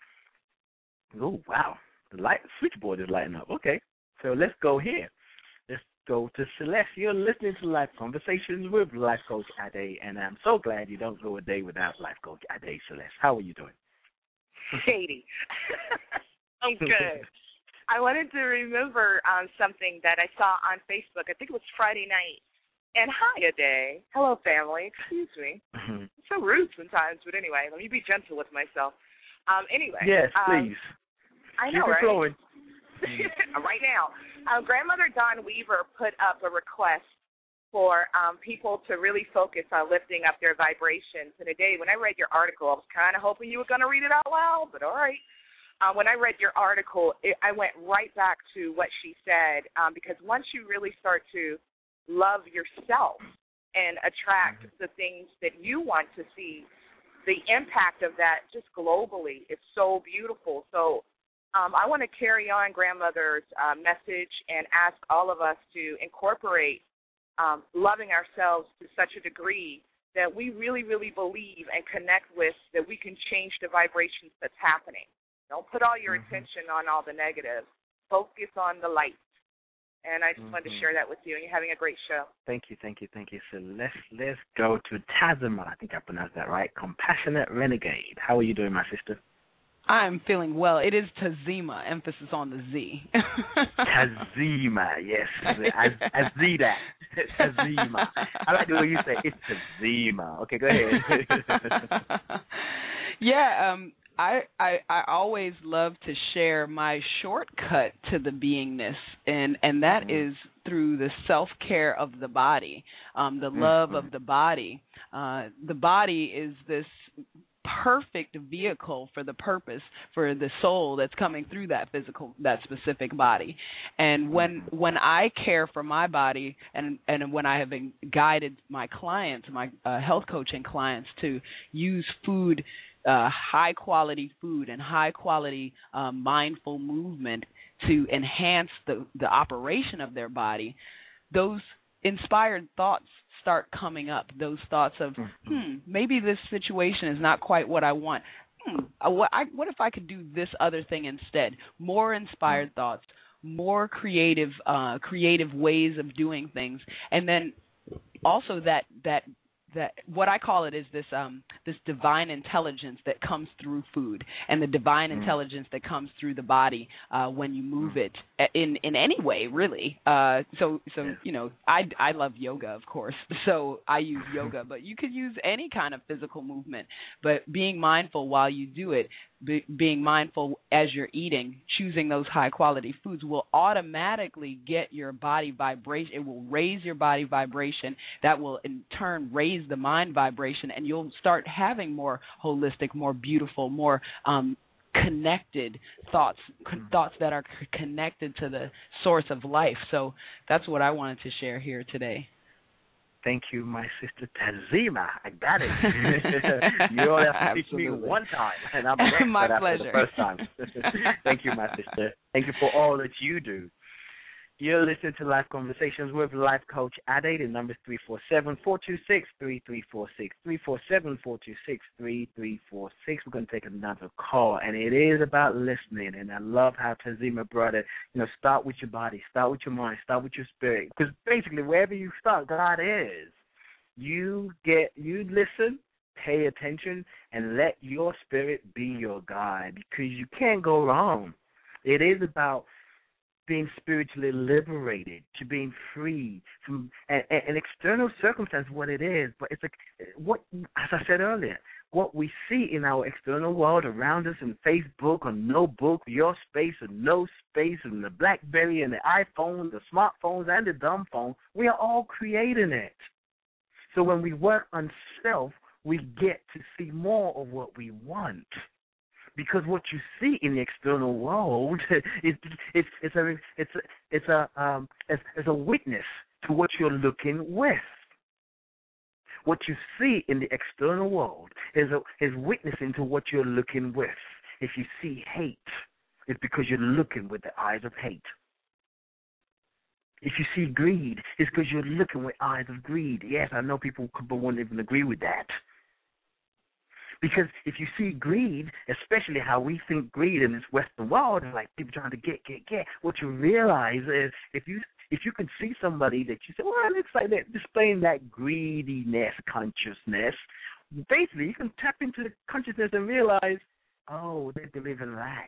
Oh wow, the switchboard is lighting up. Okay, so let's go here. Let's go to Celeste. You're listening to Life Conversations with Life Coach Ade, and I'm so glad you don't go a day without Life Coach Ade. Celeste, how are you doing? Shady. I'm good. I wanted to remember something that I saw on Facebook. I think it was Friday night. And hi, Ade. Hello, family. Excuse me. I'm so rude sometimes, but anyway, let me be gentle with myself. Anyway. Yes, please. I know, right? Flowing. Right now. Grandmother Dawn Weaver put up a request for people to really focus on lifting up their vibrations. And Ade, when I read your article, I was kind of hoping you were going to read it out loud, but all right. When I read your article, I went right back to what she said, because once you really start to love yourself and attract the things that you want to see, the impact of that just globally is so beautiful. So I want to carry on Grandmother's message and ask all of us to incorporate loving ourselves to such a degree that we really, really believe and connect with that we can change the vibrations that's happening. Don't put all your attention on all the negative. Focus on the light. And I just wanted to share that with you, and you're having a great show. Thank you. So let's go to Tazima. I think I pronounced that right. Compassionate Renegade. How are you doing, my sister? I'm feeling well. It is Tazima, emphasis on the Z. Tazima, yes. I see that. Tazima. I like the way you say it. It's Tazima. Okay, go ahead. Yeah, I always love to share my shortcut to the beingness, and that is through the self-care of the body, the love of the body. The body is this perfect vehicle for the purpose, for the soul that's coming through that specific body. And when I care for my body, and when I have guided my clients, my health coaching clients, to use food, high quality food and high quality mindful movement to enhance the operation of their body, those inspired thoughts start coming up. Those thoughts of, maybe this situation is not quite what I want. What if I could do this other thing instead? More inspired thoughts, more creative ways of doing things, and then also that what I call it is this divine intelligence that comes through food, and the divine intelligence that comes through the body when you move it in any way, really. So I love yoga, of course. So I use yoga, but you could use any kind of physical movement. But being mindful while you do it, being mindful as you're eating, choosing those high quality foods will automatically get your body vibration. It will raise your body vibration. That will in turn raise the mind vibration, and you'll start having more holistic, more beautiful, more connected thoughts that are connected to the source of life. So that's what I wanted to share here today. Thank you, my sister Tazima. I got it. You only have to teach me one time, and I'm an my expert pleasure. after the first time. Thank you, my sister. Thank you for all that you do. You're listening to Life Conversations with Life Coach Ade. The number is 347-426-3346. 347-426-3346. We're going to take another call, and it is about listening. And I love how Tazima brought it. Start with your body, start with your mind, start with your spirit. Because basically, wherever you start, God is. You listen, pay attention, and let your spirit be your guide, because you can't go wrong. It is about being spiritually liberated, to being free from an external circumstance, what it is. But it's as I said earlier, what we see in our external world around us, in Facebook or Notebook, your space or no space, and the BlackBerry and the iPhone, the smartphones and the dumb phone, we are all creating it. So when we work on self, we get to see more of what we want. Because what you see in the external world it's a witness to what you're looking with. What you see in the external world is witnessing to what you're looking with. If you see hate, it's because you're looking with the eyes of hate. If you see greed, it's because you're looking with eyes of greed. Yes, I know people won't even agree with that. Because if you see greed, especially how we think greed in this Western world, like people trying to get, what you realize is if you can see somebody that you say, well, it looks like they're displaying that greediness consciousness, basically you can tap into the consciousness and realize, oh, they believe in lack.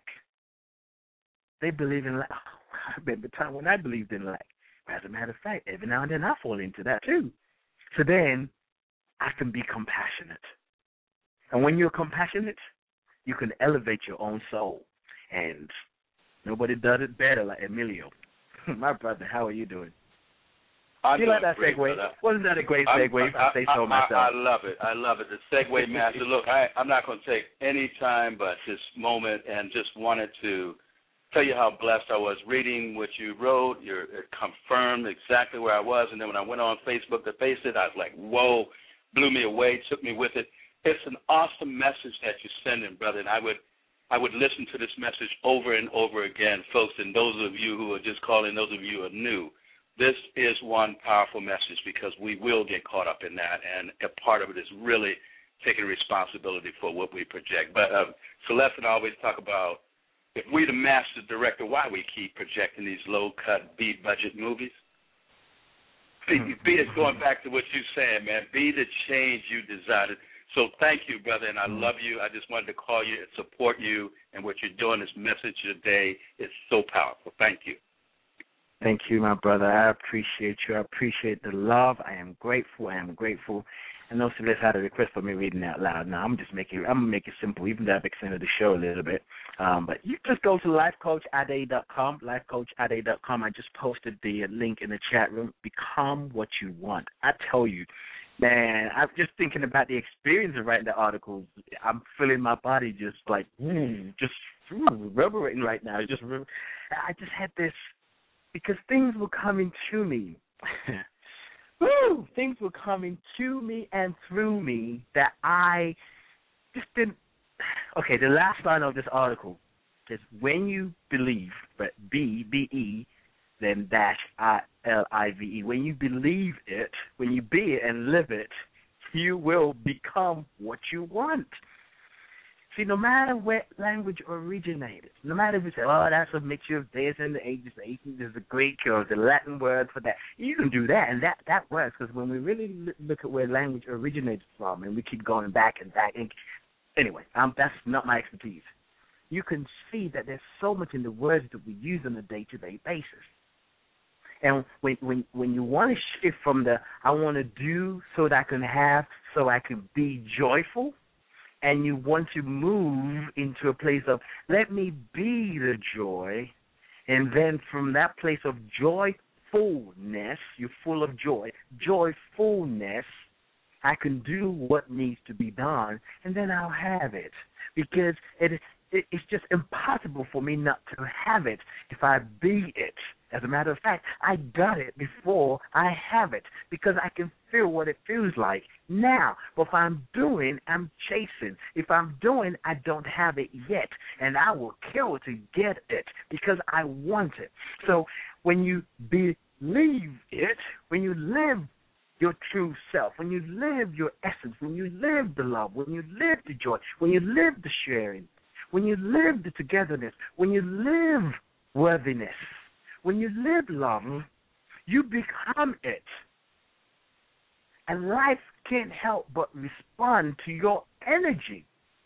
They believe in lack. Oh, I remember the time when I believed in lack. As a matter of fact, every now and then I fall into that too. So then I can be compassionate. And when you're compassionate, you can elevate your own soul. And nobody does it better like Emilio. My brother, how are you doing? I'm you like that great, segue? Brother. Wasn't that a great segue? I say so myself. I love it. I love it. The segue master. Look, I'm not going to take any time but this moment and just wanted to tell you how blessed I was reading what you wrote. It confirmed exactly where I was. And then when I went on Facebook to face it, I was like, whoa, blew me away, took me with it. It's an awesome message that you're sending, brother, and I would listen to this message over and over again, folks, and those of you who are just calling, those of you who are new. This is one powerful message because we will get caught up in that, and a part of it is really taking responsibility for what we project. But Celeste and I always talk about if we're the master director, why we keep projecting these low-cut, B-budget movies? Be it going back to what you're saying, man, be the change you desire. So thank you, brother, and I love you. I just wanted to call you and support you, and what you're doing, this message today is so powerful. Thank you. Thank you, my brother. I appreciate you. I appreciate the love. I am grateful. And also, let's have a request for me reading out loud. Now, I'm gonna make it simple, even though I've extended the show a little bit. But you just go to lifecoachade.com, lifecoachade.com. I just posted the link in the chat room. Become what you want. I tell you, man, I'm just thinking about the experience of writing the articles. I'm feeling my body just like, reverberating right now. I just had this, because things were coming to me. Things were coming to me and through me that I just didn't. Okay, the last line of this article is when you believe, but B-E, then dash I-L-I-V-E. When you believe it, when you be it and live it, you will become what you want. See, no matter where language originated, no matter if you say, oh, that's a mixture of this and the ages, there's a Greek or the Latin word for that. You can do that, and that works, because when we really look at where language originated from, and we keep going back and back, and anyway, that's not my expertise. You can see that there's so much in the words that we use on a day-to-day basis. And when you want to shift from the I want to do so that I can have, so I can be joyful, and you want to move into a place of let me be the joy, and then from that place of joyfulness, you're full of joy, joyfulness, I can do what needs to be done, and then I'll have it. Because it's just impossible for me not to have it if I be it. As a matter of fact, I got it before I have it, because I can feel what it feels like now. But if I'm doing, I'm chasing. If I'm doing, I don't have it yet, and I will kill to get it because I want it. So when you believe it, when you live your true self, when you live your essence, when you live the love, when you live the joy, when you live the sharing, when you live the togetherness, when you live worthiness, when you live love, you become it. And life can't help but respond to your energy.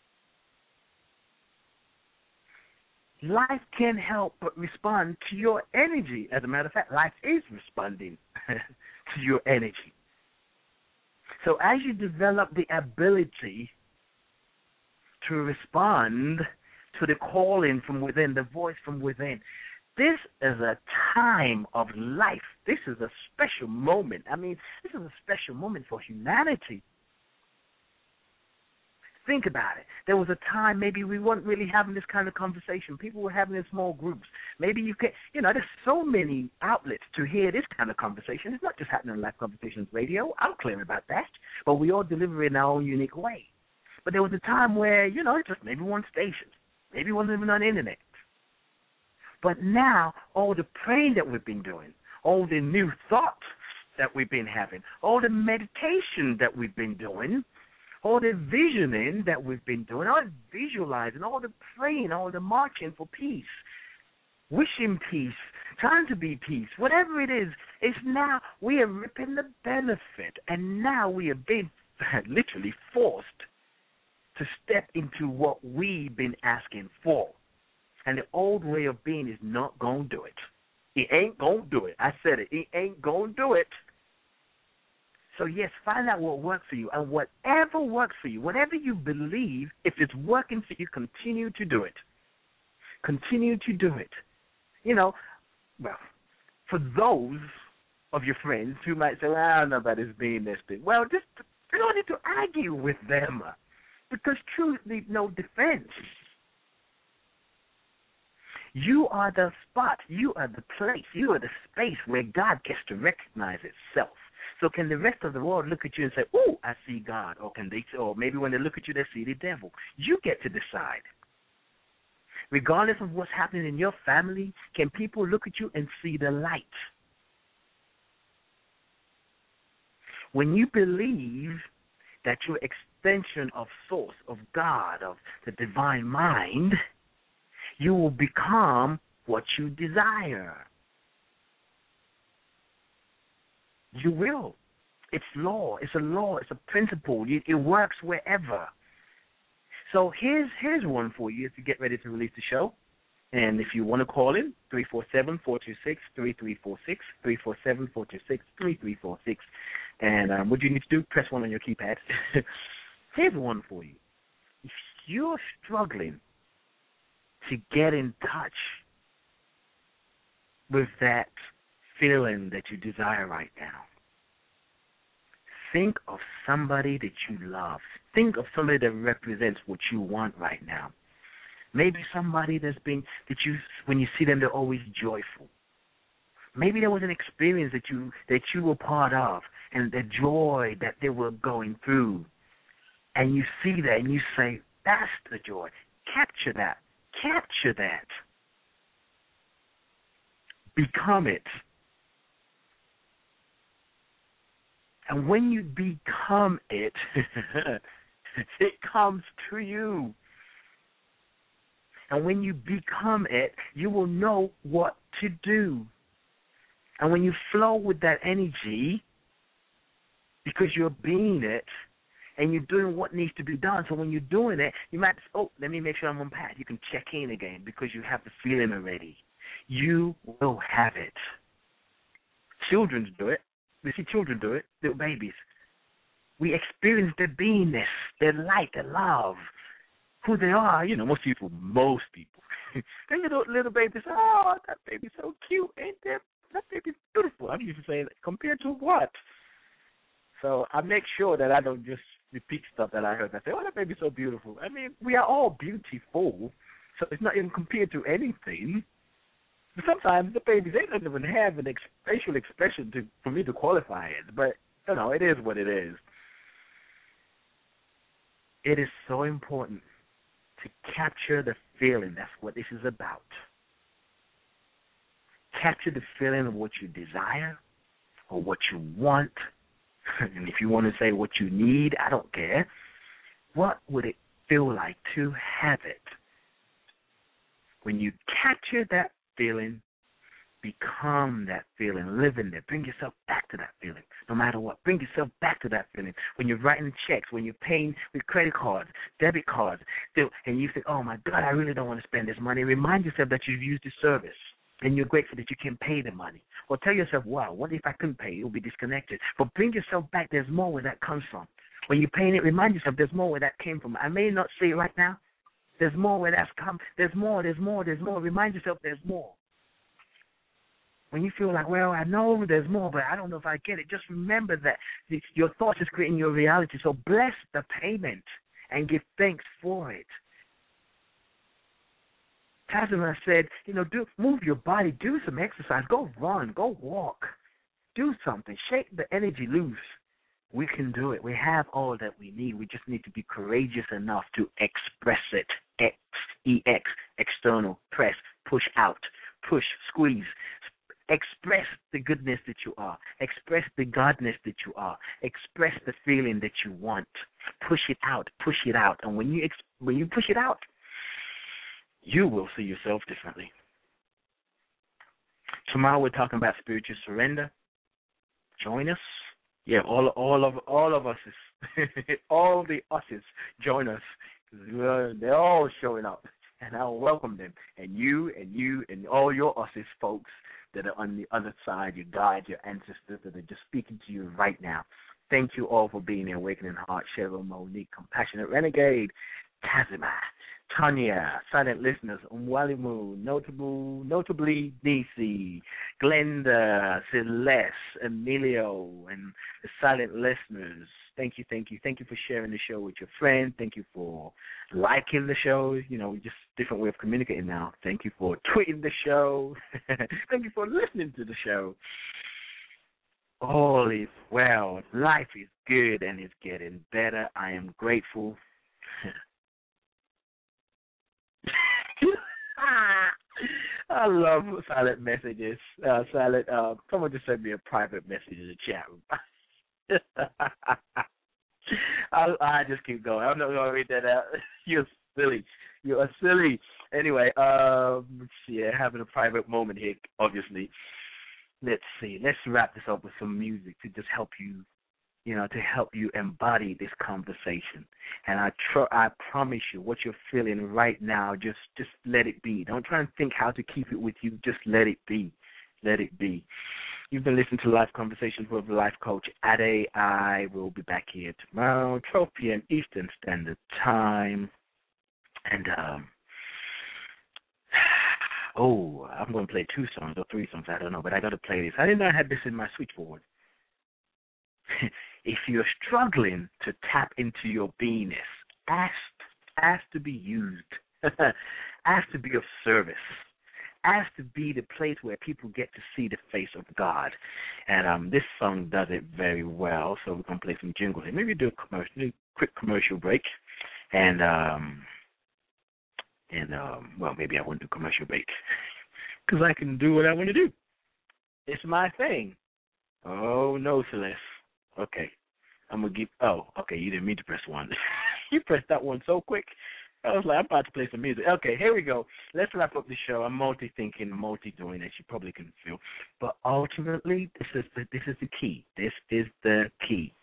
Life can't help but respond to your energy. As a matter of fact, life is responding to your energy. So as you develop the ability to respond to the calling from within, the voice from within, this is a time of life. This is a special moment. I mean, this is a special moment for humanity. Think about it. There was a time maybe we weren't really having this kind of conversation. People were having it in small groups. Maybe you can, there's so many outlets to hear this kind of conversation. It's not just happening on Life Conversations Radio. I'm clear about that. But we all deliver it in our own unique way. But there was a time where, just maybe one station. Maybe it wasn't even on the internet. But now, all the praying that we've been doing, all the new thoughts that we've been having, all the meditation that we've been doing, all the visioning that we've been doing, all the visualizing, all the praying, all the marching for peace, wishing peace, trying to be peace, whatever it is, it's now we are reaping the benefit, and now we are being literally forced to step into what we've been asking for. And the old way of being is not going to do it. It ain't going to do it. I said it. It ain't going to do it. So, yes, find out what works for you. And whatever works for you, whatever you believe, if it's working for you, continue to do it. Continue to do it. You know, well, for those of your friends who might say, well, nobody's being this big. Well, just you don't need to argue with them because truth needs no defense. You are the spot. You are the place. You are the space where God gets to recognize itself. So can the rest of the world look at you and say, "Oh, I see God," or can they? Or maybe when they look at you, they see the devil. You get to decide. Regardless of what's happening in your family, can people look at you and see the light? When you believe that you're an extension of source, of God, of the divine mind, you will become what you desire. You will. It's law. It's a law. It's a principle. It works wherever. So here's one for you to get ready to release the show. And if you want to call in, 347-426-3346, 347-426-3346. And what you need to do, press 1 on your keypad. Here's one for you. If you're struggling to get in touch with that feeling that you desire right now, think of somebody that you love. Think of somebody that represents what you want right now. Maybe somebody that's been, that you, when you see them, they're always joyful. Maybe there was an experience that you were part of, and the joy that they were going through. And you see that, and you say, that's the joy. Capture that. Capture that. Become it. And when you become it, it comes to you. And when you become it, you will know what to do. And when you flow with that energy, because you're being it, and you're doing what needs to be done. So when you're doing it, you might say, oh, let me make sure I'm on path. You can check in again because you have the feeling already. You will have it. Children do it. We see children do it, little babies. We experience their beingness, their light, their love, who they are. You know, most people. Then little babies, oh, that baby's so cute, ain't that? That baby's beautiful. I'm used to saying, compared to what? So I make sure that I don't just repeat stuff that I heard. I say, oh, that baby's so beautiful. I mean, we are all beautiful, so it's not even compared to anything. But sometimes the babies, they don't even have an facial expression for me to qualify it. But, you know, it is what it is. It is so important to capture the feeling. That's what this is about. Capture the feeling of what you desire or what you want. And if you want to say what you need, I don't care. What would it feel like to have it? When you capture that feeling, become that feeling, live in there, bring yourself back to that feeling, no matter what. Bring yourself back to that feeling. When you're writing checks, when you're paying with credit cards, debit cards, and you think, oh, my God, I really don't want to spend this money, remind yourself that you've used the service. And you're grateful that you can pay the money. Or tell yourself, wow, what if I couldn't pay? It will be disconnected. But bring yourself back. There's more where that comes from. When you're paying it, remind yourself there's more where that came from. I may not see it right now. There's more where that's come. There's more. Remind yourself there's more. When you feel like, well, I know there's more, but I don't know if I get it, just remember that your thoughts is creating your reality. So bless the payment and give thanks for it. Pastor said, you know, move your body, do some exercise, go run, go walk, do something, shake the energy loose. We can do it. We have all that we need. We just need to be courageous enough to express it. X-E-X, external, press, push out. push, squeeze. Express the goodness that you are. Express the godness that you are. Express the feeling that you want. Push it out. Push it out. And when you push it out, you will see yourself differently. Tomorrow we're talking about spiritual surrender. Join us. Yeah, all of us is all the us's join us. They're all showing up, and I'll welcome them. And you, and all your us's folks that are on the other side, your guides, your ancestors that are just speaking to you right now. Thank you all for being here. Awakening Heart, Cheryl, Monique, Compassionate Renegade, Kazima, Tanya, Silent Listeners, Umwalimu, notably Nisi, Glenda, Celeste, Emilio, and the Silent Listeners. Thank you for sharing the show with your friend. Thank you for liking the show. Just different way of communicating now. Thank you for tweeting the show. Thank you for listening to the show. All is well. Life is good and it's getting better. I am grateful. I love silent messages. Someone just sent me a private message in the chat room. I just keep going. I'm not going to read that out. You're silly. You are silly. Anyway, having a private moment here, obviously. Let's see. Let's wrap this up with some music to just help you, to help you embody this conversation. And I promise you, what you're feeling right now, just let it be. Don't try and think how to keep it with you. Just let it be. Let it be. You've been listening to Life Conversations with Life Coach Ade. I will be back here tomorrow, 12 p.m. Eastern Standard Time. And, I'm going to play 2 songs or 3 songs. I don't know, but I got to play this. I didn't know I had this in my switchboard. If you're struggling to tap into your beingness, ask to be used. Ask to be of service. Ask to be the place where people get to see the face of God. And this song does it very well, so we're going to play some jingles here. Maybe do a quick commercial break. And maybe I won't do commercial break because I can do what I want to do. It's my thing. Oh, no, Celeste. Okay. I'm going to give... Oh, okay, you didn't mean to press 1. You pressed that one so quick. I was like, I'm about to play some music. Okay, here we go. Let's wrap up the show. I'm multi-thinking, multi-doing, as you probably can feel. But ultimately, this is the key. This is the key.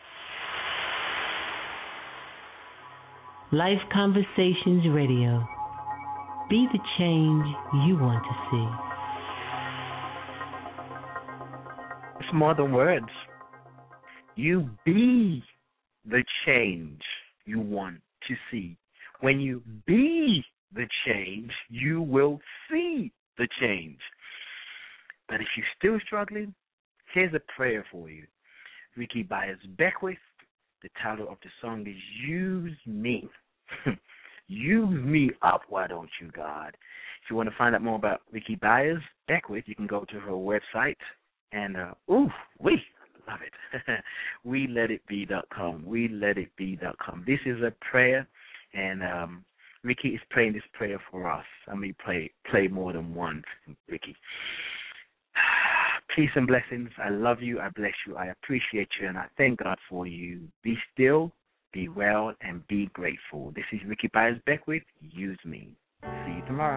Life Conversations Radio. Be the change you want to see. It's more than words. You be the change you want to see. When you be the change, you will see the change. But if you're still struggling, here's a prayer for you. Ricky Byers Beckwith, the title of the song is Use Me. Use me up, why don't you, God? If you want to find out more about Ricky Byers Beckwith, you can go to her website and, we love it. WeLetItBe.com. WeLetItBe.com. This is a prayer, and Ricky is praying this prayer for us. I mean, play more than one, Ricky. Peace and blessings. I love you. I bless you. I appreciate you, and I thank God for you. Be still, be well, and be grateful. This is Ricky Byers Beckwith. Use me. See you tomorrow.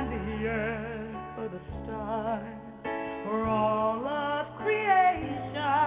For all of creation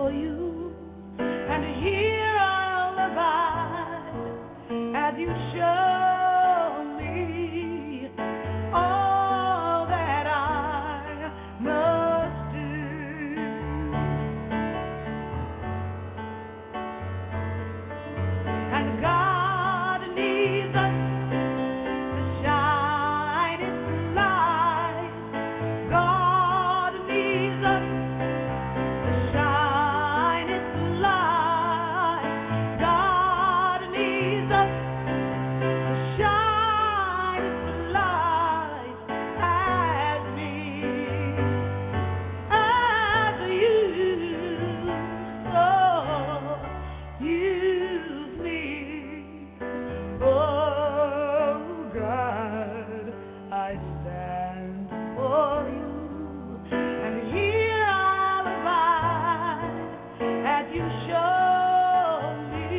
for you, and here I'll abide as you show me all that I must do. And God needs us to shine His light. God needs us to shine His light. God needs us to shine His light as you use me. Oh God, I stand for you, and here I'll abide as you show me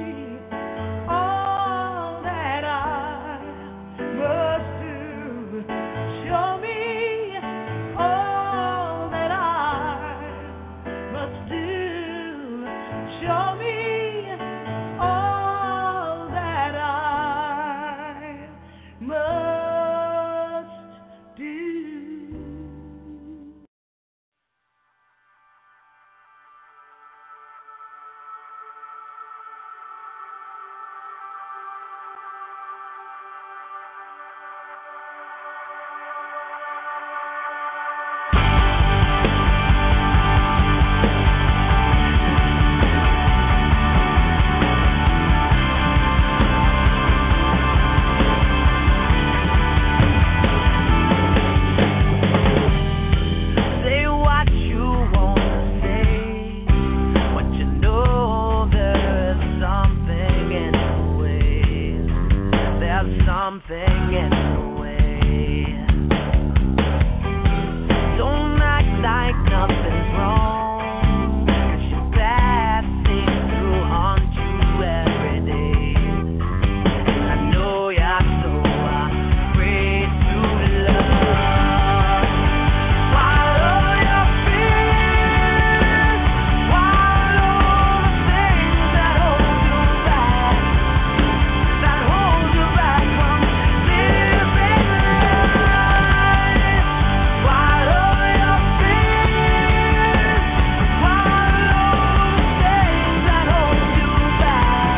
all that I must do. Show me all that I must do. Show me all that I must do. Say what you wanna say, but you know there's something in the way. There's something in the way. Don't act like nothing's wrong, 'cause you're passing through on you every day. And I know you're so afraid to love. Swallow your fears, swallow the things that hold you back from living life. Swallow your fears, swallow the things that hold you back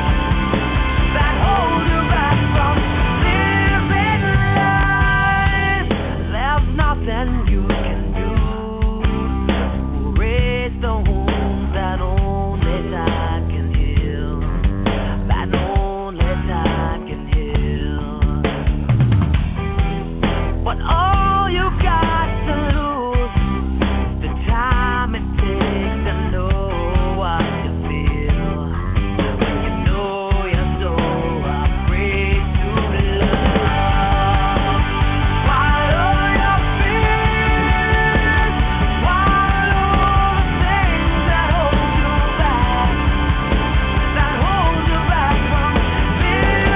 from living life. There's nothing you can do to erase the wounds that only time can heal. That only time can heal. But all you got to lose is the time it takes to know what you feel. When you know you're so afraid to love. Swallow your fears, swallow the things that hold you back from living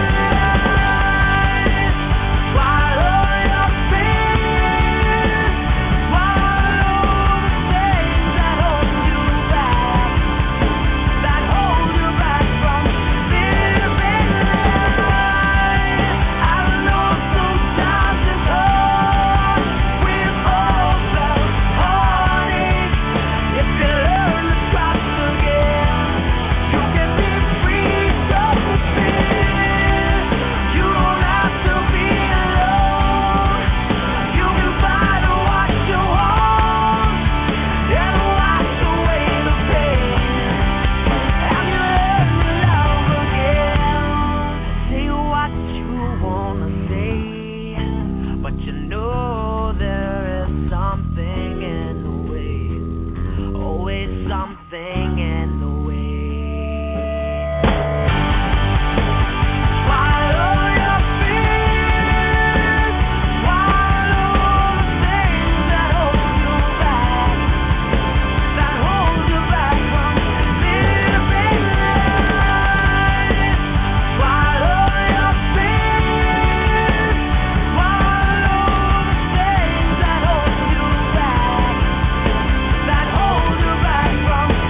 life. Swallow your fears, swallow the things that hold you back from living life. I know sometimes it's hard. We've all felt heartache. If you learn to trust again, you can be free from fear. You don't have to be alone. You can find what you want and wash away the pain. And you learn to love again. Say what you wanna say, but you know there is something in the way. Always something in the way. Swallow your fears, swallow the things that hold you back from living life. Swallow your fears, swallow the things that hold you back from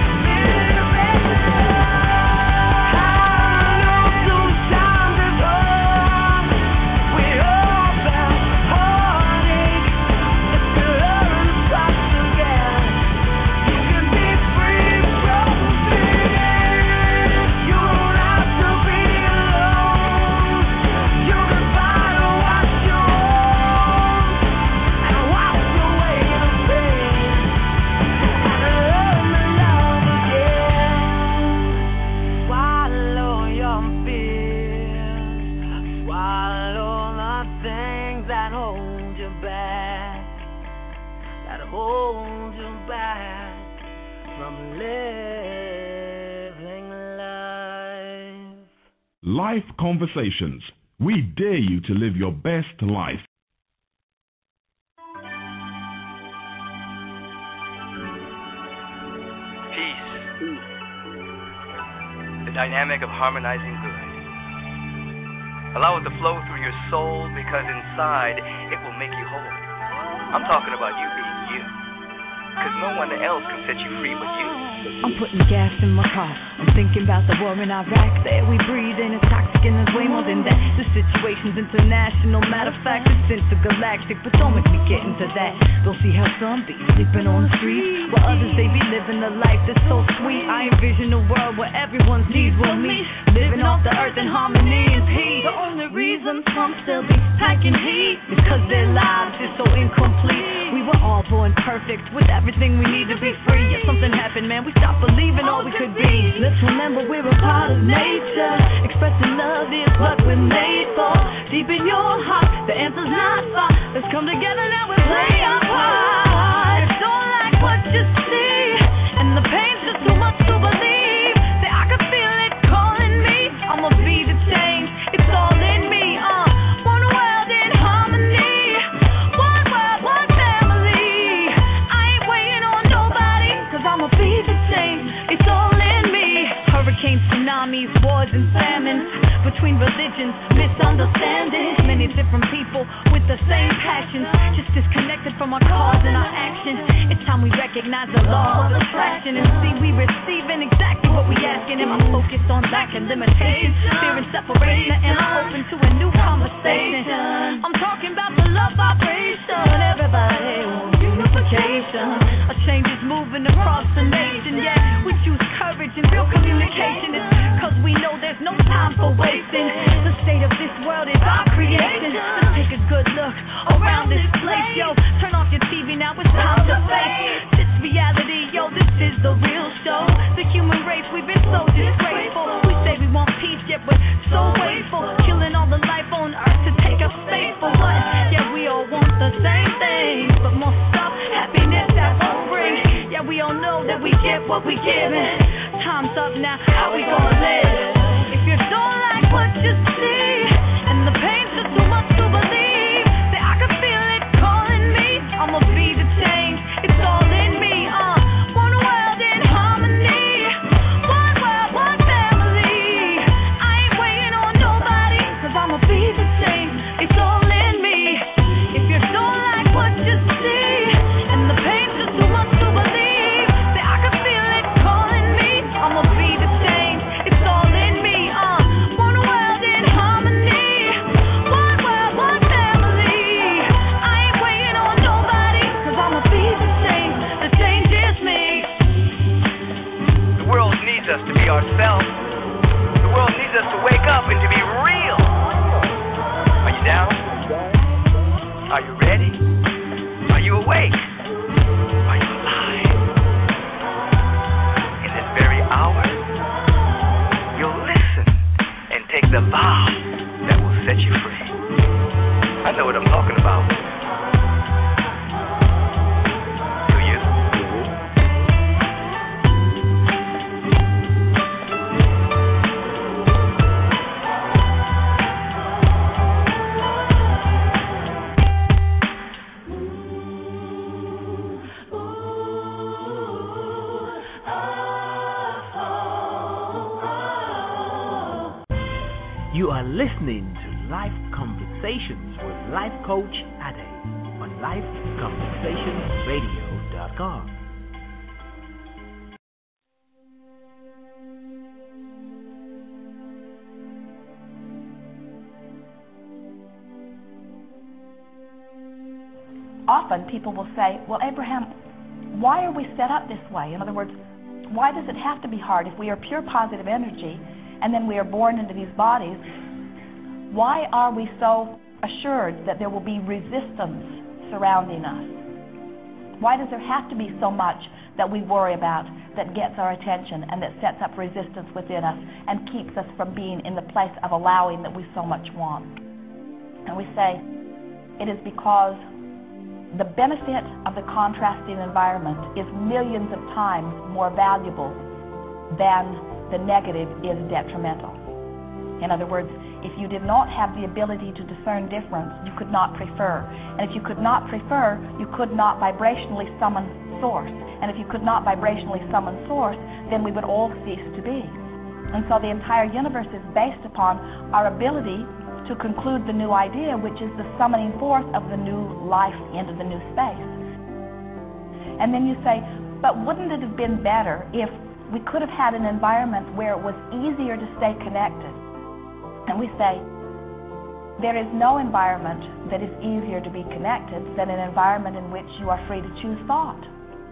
Life Conversations. We dare you to live your best life. Peace. The dynamic of harmonizing good. Allow it to flow through your soul because inside it will make you whole. I'm talking about you being you. Because no one else can set you free but you. I'm putting gas in my car. I'm thinking about the war in Iraq. The air we breathe in is toxic and there's way more than that. The situation's international. Matter of fact, it's intergalactic. But don't make me get into that. Don't see how some be sleeping on the street while others, they be living a life that's so sweet. I envision a world where everyone's needs will meet. Living off the earth in harmony and peace. The only reason some still be packing heat is because their lives is so incomplete. We were all born perfect with everything we need to be free. If something happened, man, we stopped believing all we could be. Let's remember we're a part of nature. Expressing love is what we're made for. Deep in your heart, the answer's not far. Let's come together now and play our part. Don't like what you see, and the pain's just too much to believe. Say I can feel it calling me. I'ma be the change. It's all in me. One world in harmony. One world, one family. I ain't waiting on nobody, 'cause I'ma be the change. It's all in me. Hurricanes, tsunamis, wars and famines. Between religions, misunderstandings. Many different people with the same passions, just disconnected from our cause and our action. It's time we recognize the law of attraction and see we receiving exactly what we asking. Am I focused on lack and limitation, fear and separation, and I'm open to a new conversation? I'm talking about the love vibration. Everybody wants unification. A change is moving across the nation. Yeah, we choose courage and real communication. It's 'cause we know there's no time for wasting. The state of this world is our creation. Let's take a good look around this place, yo. Turn off your TV now, it's time to face this reality, yo. This is the real show. The human race, we've been so disgraceful. We say we want peace, yet we're so wasteful. Killing all the life on earth to take up space for what? Yeah, we all want the same things, but more stuff, happiness that won't bring. Yeah, we all know that we get what we give. Time's up now, how we gonna live? If you don't like what you see, and the pain's just too much to believe, say I can feel it calling me. I'ma be the change. It's all in me. One world in harmony. One world, one family. I ain't waiting on nobody, 'cause I'ma be the change. It's all in me. If you don't like what you see, and the pain's just too much to believe, say I can feel it calling me. I'ma be the change. It's all in me. One world in harmony. One world, one family. I ain't waiting on nobody, 'cause I'ma be the change. The change is me. The world needs us to be ourselves. The world needs us to wake up and to be real. Are you down? Are you ready? Are you awake? Are you alive? In this very hour, you'll listen and take the vow that will set you free. I know what I'm talking about. Do you? You are listening to Life Conversations with Life Coach Ade on LifeConversationsRadio.com. Often people will say, well, Abraham, why are we set up this way? In other words, why does it have to be hard? If we are pure positive energy and then we are born into these bodies, why are we so assured that there will be resistance surrounding us? Why does there have to be so much that we worry about that gets our attention and that sets up resistance within us and keeps us from being in the place of allowing that we so much want? And we say it is because the benefit of the contrasting environment is millions of times more valuable than the negative is detrimental. In other words, if you did not have the ability to discern difference, you could not prefer. And if you could not prefer, you could not vibrationally summon source. And if you could not vibrationally summon source, then we would all cease to be. And so the entire universe is based upon our ability to conclude the new idea, which is the summoning forth of the new life into the new space. And then you say, but wouldn't it have been better if we could have had an environment where it was easier to stay connected? And we say, there is no environment that is easier to be connected than an environment in which you are free to choose thought.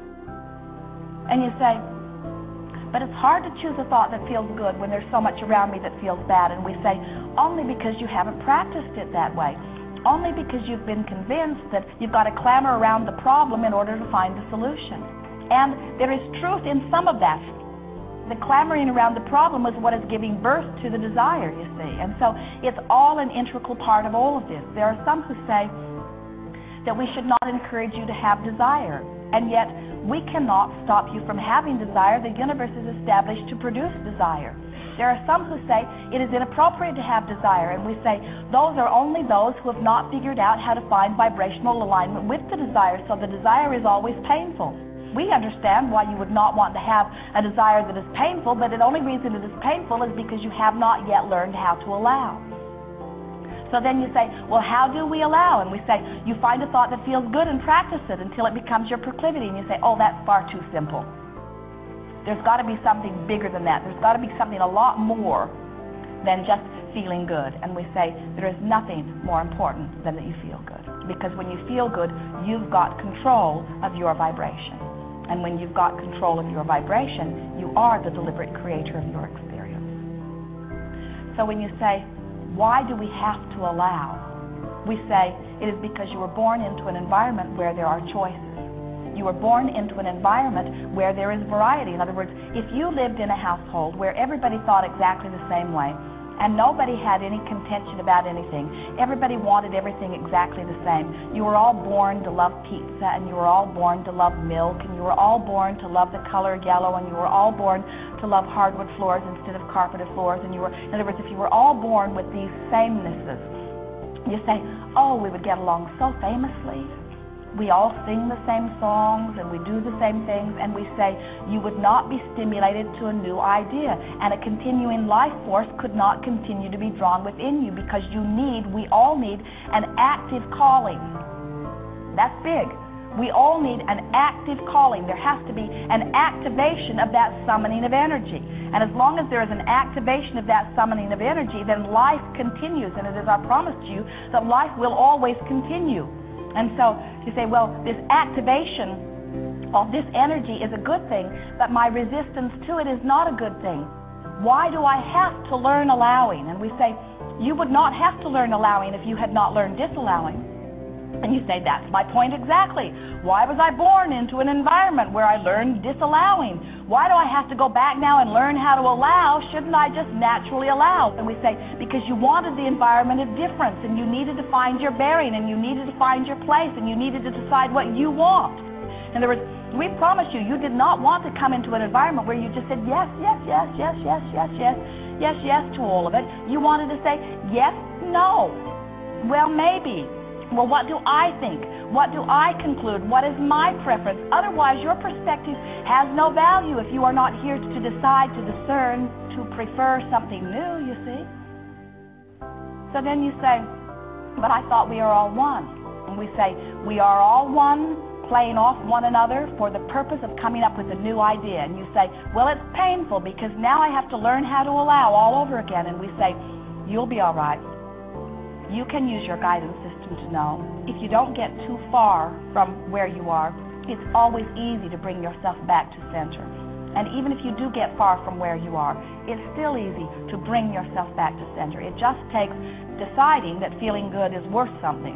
And you say, but it's hard to choose a thought that feels good when there's so much around me that feels bad. And we say, only because you haven't practiced it that way. Only because you've been convinced that you've got to clamor around the problem in order to find the solution. And there is truth in some of that. The clamoring around the problem is what is giving birth to the desire, you see. And so it's all an integral part of all of this. There are some who say that we should not encourage you to have desire. And yet, we cannot stop you from having desire. The universe is established to produce desire. There are some who say it is inappropriate to have desire, and we say those are only those who have not figured out how to find vibrational alignment with the desire, so the desire is always painful. We understand why you would not want to have a desire that is painful, but the only reason it is painful is because you have not yet learned how to allow. So then you say, well, how do we allow? And we say, you find a thought that feels good and practice it until it becomes your proclivity. And you say, oh, that's far too simple. There's got to be something bigger than that. There's got to be something a lot more than just feeling good. And we say, there is nothing more important than that you feel good. Because when you feel good, you've got control of your vibration. And when you've got control of your vibration, you are the deliberate creator of your experience. So when you say, why do we have to allow? We say it is because you were born into an environment where there are choices. You were born into an environment where there is variety. In other words, if you lived in a household where everybody thought exactly the same way and nobody had any contention about anything, everybody wanted everything exactly the same. You were all born to love pizza, and you were all born to love milk, and you were all born to love the color yellow, and you were all born to love hardwood floors instead of carpeted floors. And you were, in other words, if you were all born with these samenesses, you say, oh, we would get along so famously. We all sing the same songs and we do the same things, and we say you would not be stimulated to a new idea, and a continuing life force could not continue to be drawn within you because we all need an active calling. That's big. We all need an active calling. There has to be an activation of that summoning of energy. And as long as there is an activation of that summoning of energy, then life continues. And it is our promise to you that life will always continue. And so you say, well, this activation of this energy is a good thing, but my resistance to it is not a good thing. Why do I have to learn allowing? And we say, you would not have to learn allowing if you had not learned disallowing. And you say, that's my point exactly. Why was I born into an environment where I learned disallowing? Why do I have to go back now and learn how to allow? Shouldn't I just naturally allow? And we say, because you wanted the environment of difference, and you needed to find your bearing, and you needed to find your place, and you needed to decide what you want. In other words, we promise you, you did not want to come into an environment where you just said yes, yes, yes, yes, yes, yes, yes, yes, yes to all of it. You wanted to say yes, no, well, maybe. Well, what do I think? What do I conclude? What is my preference? Otherwise, your perspective has no value if you are not here to decide, to discern, to prefer something new, you see. So then you say, but I thought we are all one. And we say, we are all one, playing off one another for the purpose of coming up with a new idea. And you say, well, it's painful because now I have to learn how to allow all over again. And we say, you'll be all right. You can use your guidance system to know. If you don't get too far from where you are, it's always easy to bring yourself back to center. And even if you do get far from where you are, it's still easy to bring yourself back to center. It just takes deciding that feeling good is worth something.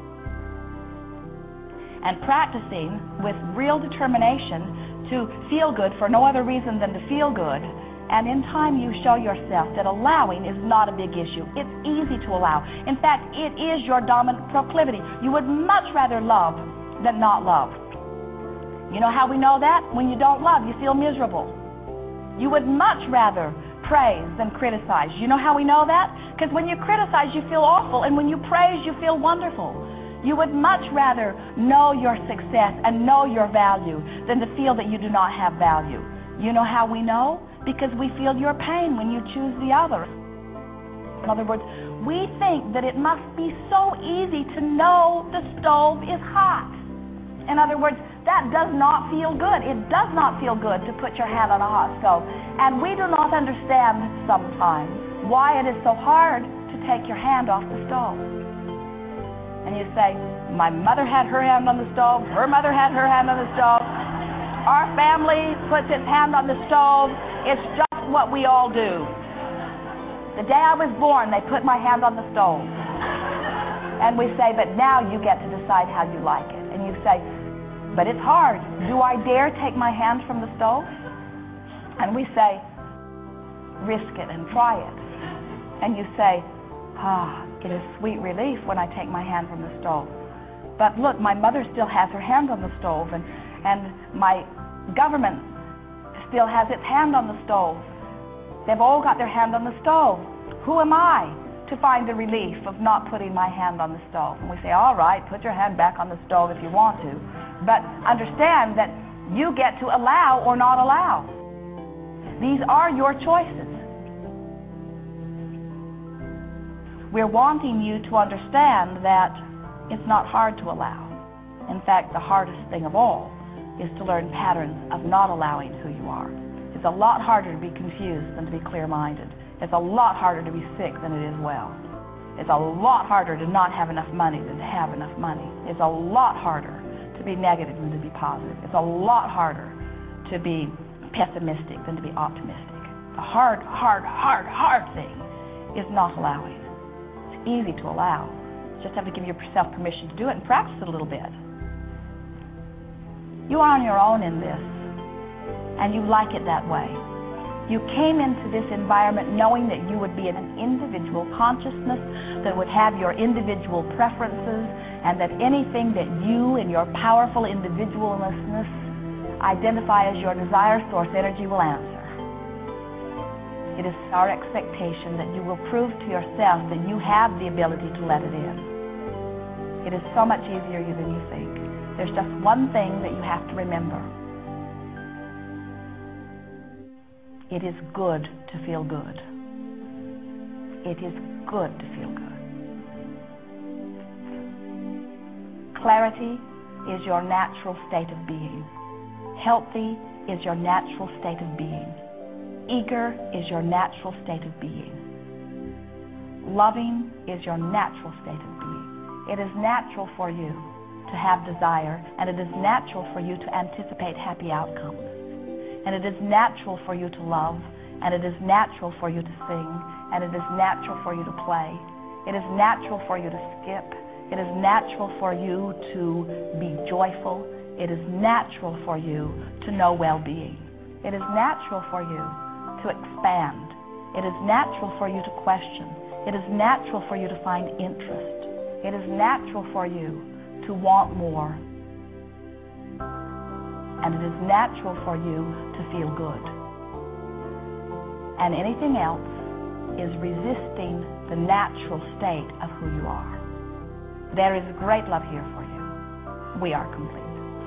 And practicing with real determination to feel good for no other reason than to feel good. And in time you show yourself that allowing is not a big issue. It's easy to allow. In fact, it is your dominant proclivity. You would much rather love than not love. You know how we know that? When you don't love, you feel miserable. You would much rather praise than criticize. You know how we know that? Because when you criticize, you feel awful, and when you praise, you feel wonderful. You would much rather know your success and know your value than to feel that you do not have value. You know how we know? Because we feel your pain when you choose the other. In other words, we think that it must be so easy to know the stove is hot. In other words, that does not feel good. It does not feel good to put your hand on a hot stove. And we do not understand sometimes why it is so hard to take your hand off the stove. And you say, my mother had her hand on the stove, her mother had her hand on the stove, our family puts its hand on the stove. It's just what we all do. The day I was born, they put my hand on the stove. And we say, but now you get to decide how you like it. And you say, but it's hard. Do I dare take my hand from the stove? And we say, risk it and try it. And you say, it is sweet relief when I take my hand from the stove. But look, my mother still has her hand on the stove, and my government still has its hand on the stove. They've all got their hand on the stove. Who am I to find the relief of not putting my hand on the stove? And we say, all right, put your hand back on the stove if you want to. But understand that you get to allow or not allow. These are your choices. We're wanting you to understand that it's not hard to allow. In fact, the hardest thing of all is to learn patterns of not allowing who you are. It's a lot harder to be confused than to be clear-minded. It's a lot harder to be sick than it is well. It's a lot harder to not have enough money than to have enough money. It's a lot harder to be negative than to be positive. It's a lot harder to be pessimistic than to be optimistic. The hard thing is not allowing. It's easy to allow. You just have to give yourself permission to do it and practice it a little bit. You are on your own in this, and you like it that way. You came into this environment knowing that you would be in an individual consciousness that would have your individual preferences, and that anything that you and your powerful individualness identify as your desire source energy will answer. It is our expectation that you will prove to yourself that you have the ability to let it in. It is so much easier than you think. There's just one thing that you have to remember. It is good to feel good. It is good to feel good. Clarity is your natural state of being. Healthy is your natural state of being. Eager is your natural state of being. Loving is your natural state of being. It is natural for you to have desire, and it is natural for you to anticipate happy outcomes. And it is natural for you to love, and it is natural for you to sing, and it is natural for you to play. It is natural for you to skip. It is natural for you to be joyful. It is natural for you to know well-being. It is natural for you to expand. It is natural for you to question. It is natural for you to find interest. It is natural for you to want more. And it is natural for you to feel good. And anything else is resisting the natural state of who you are. There is great love here for you. We are complete.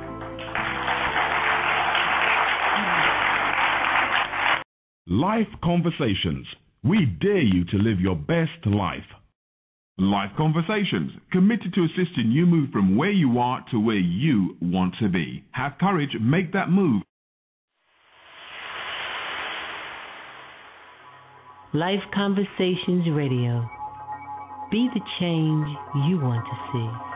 Life Conversations. We dare you to live your best life. Life Conversations, committed to assisting you move from where you are to where you want to be. Have courage, make that move. Life Conversations Radio. Be the change you want to see.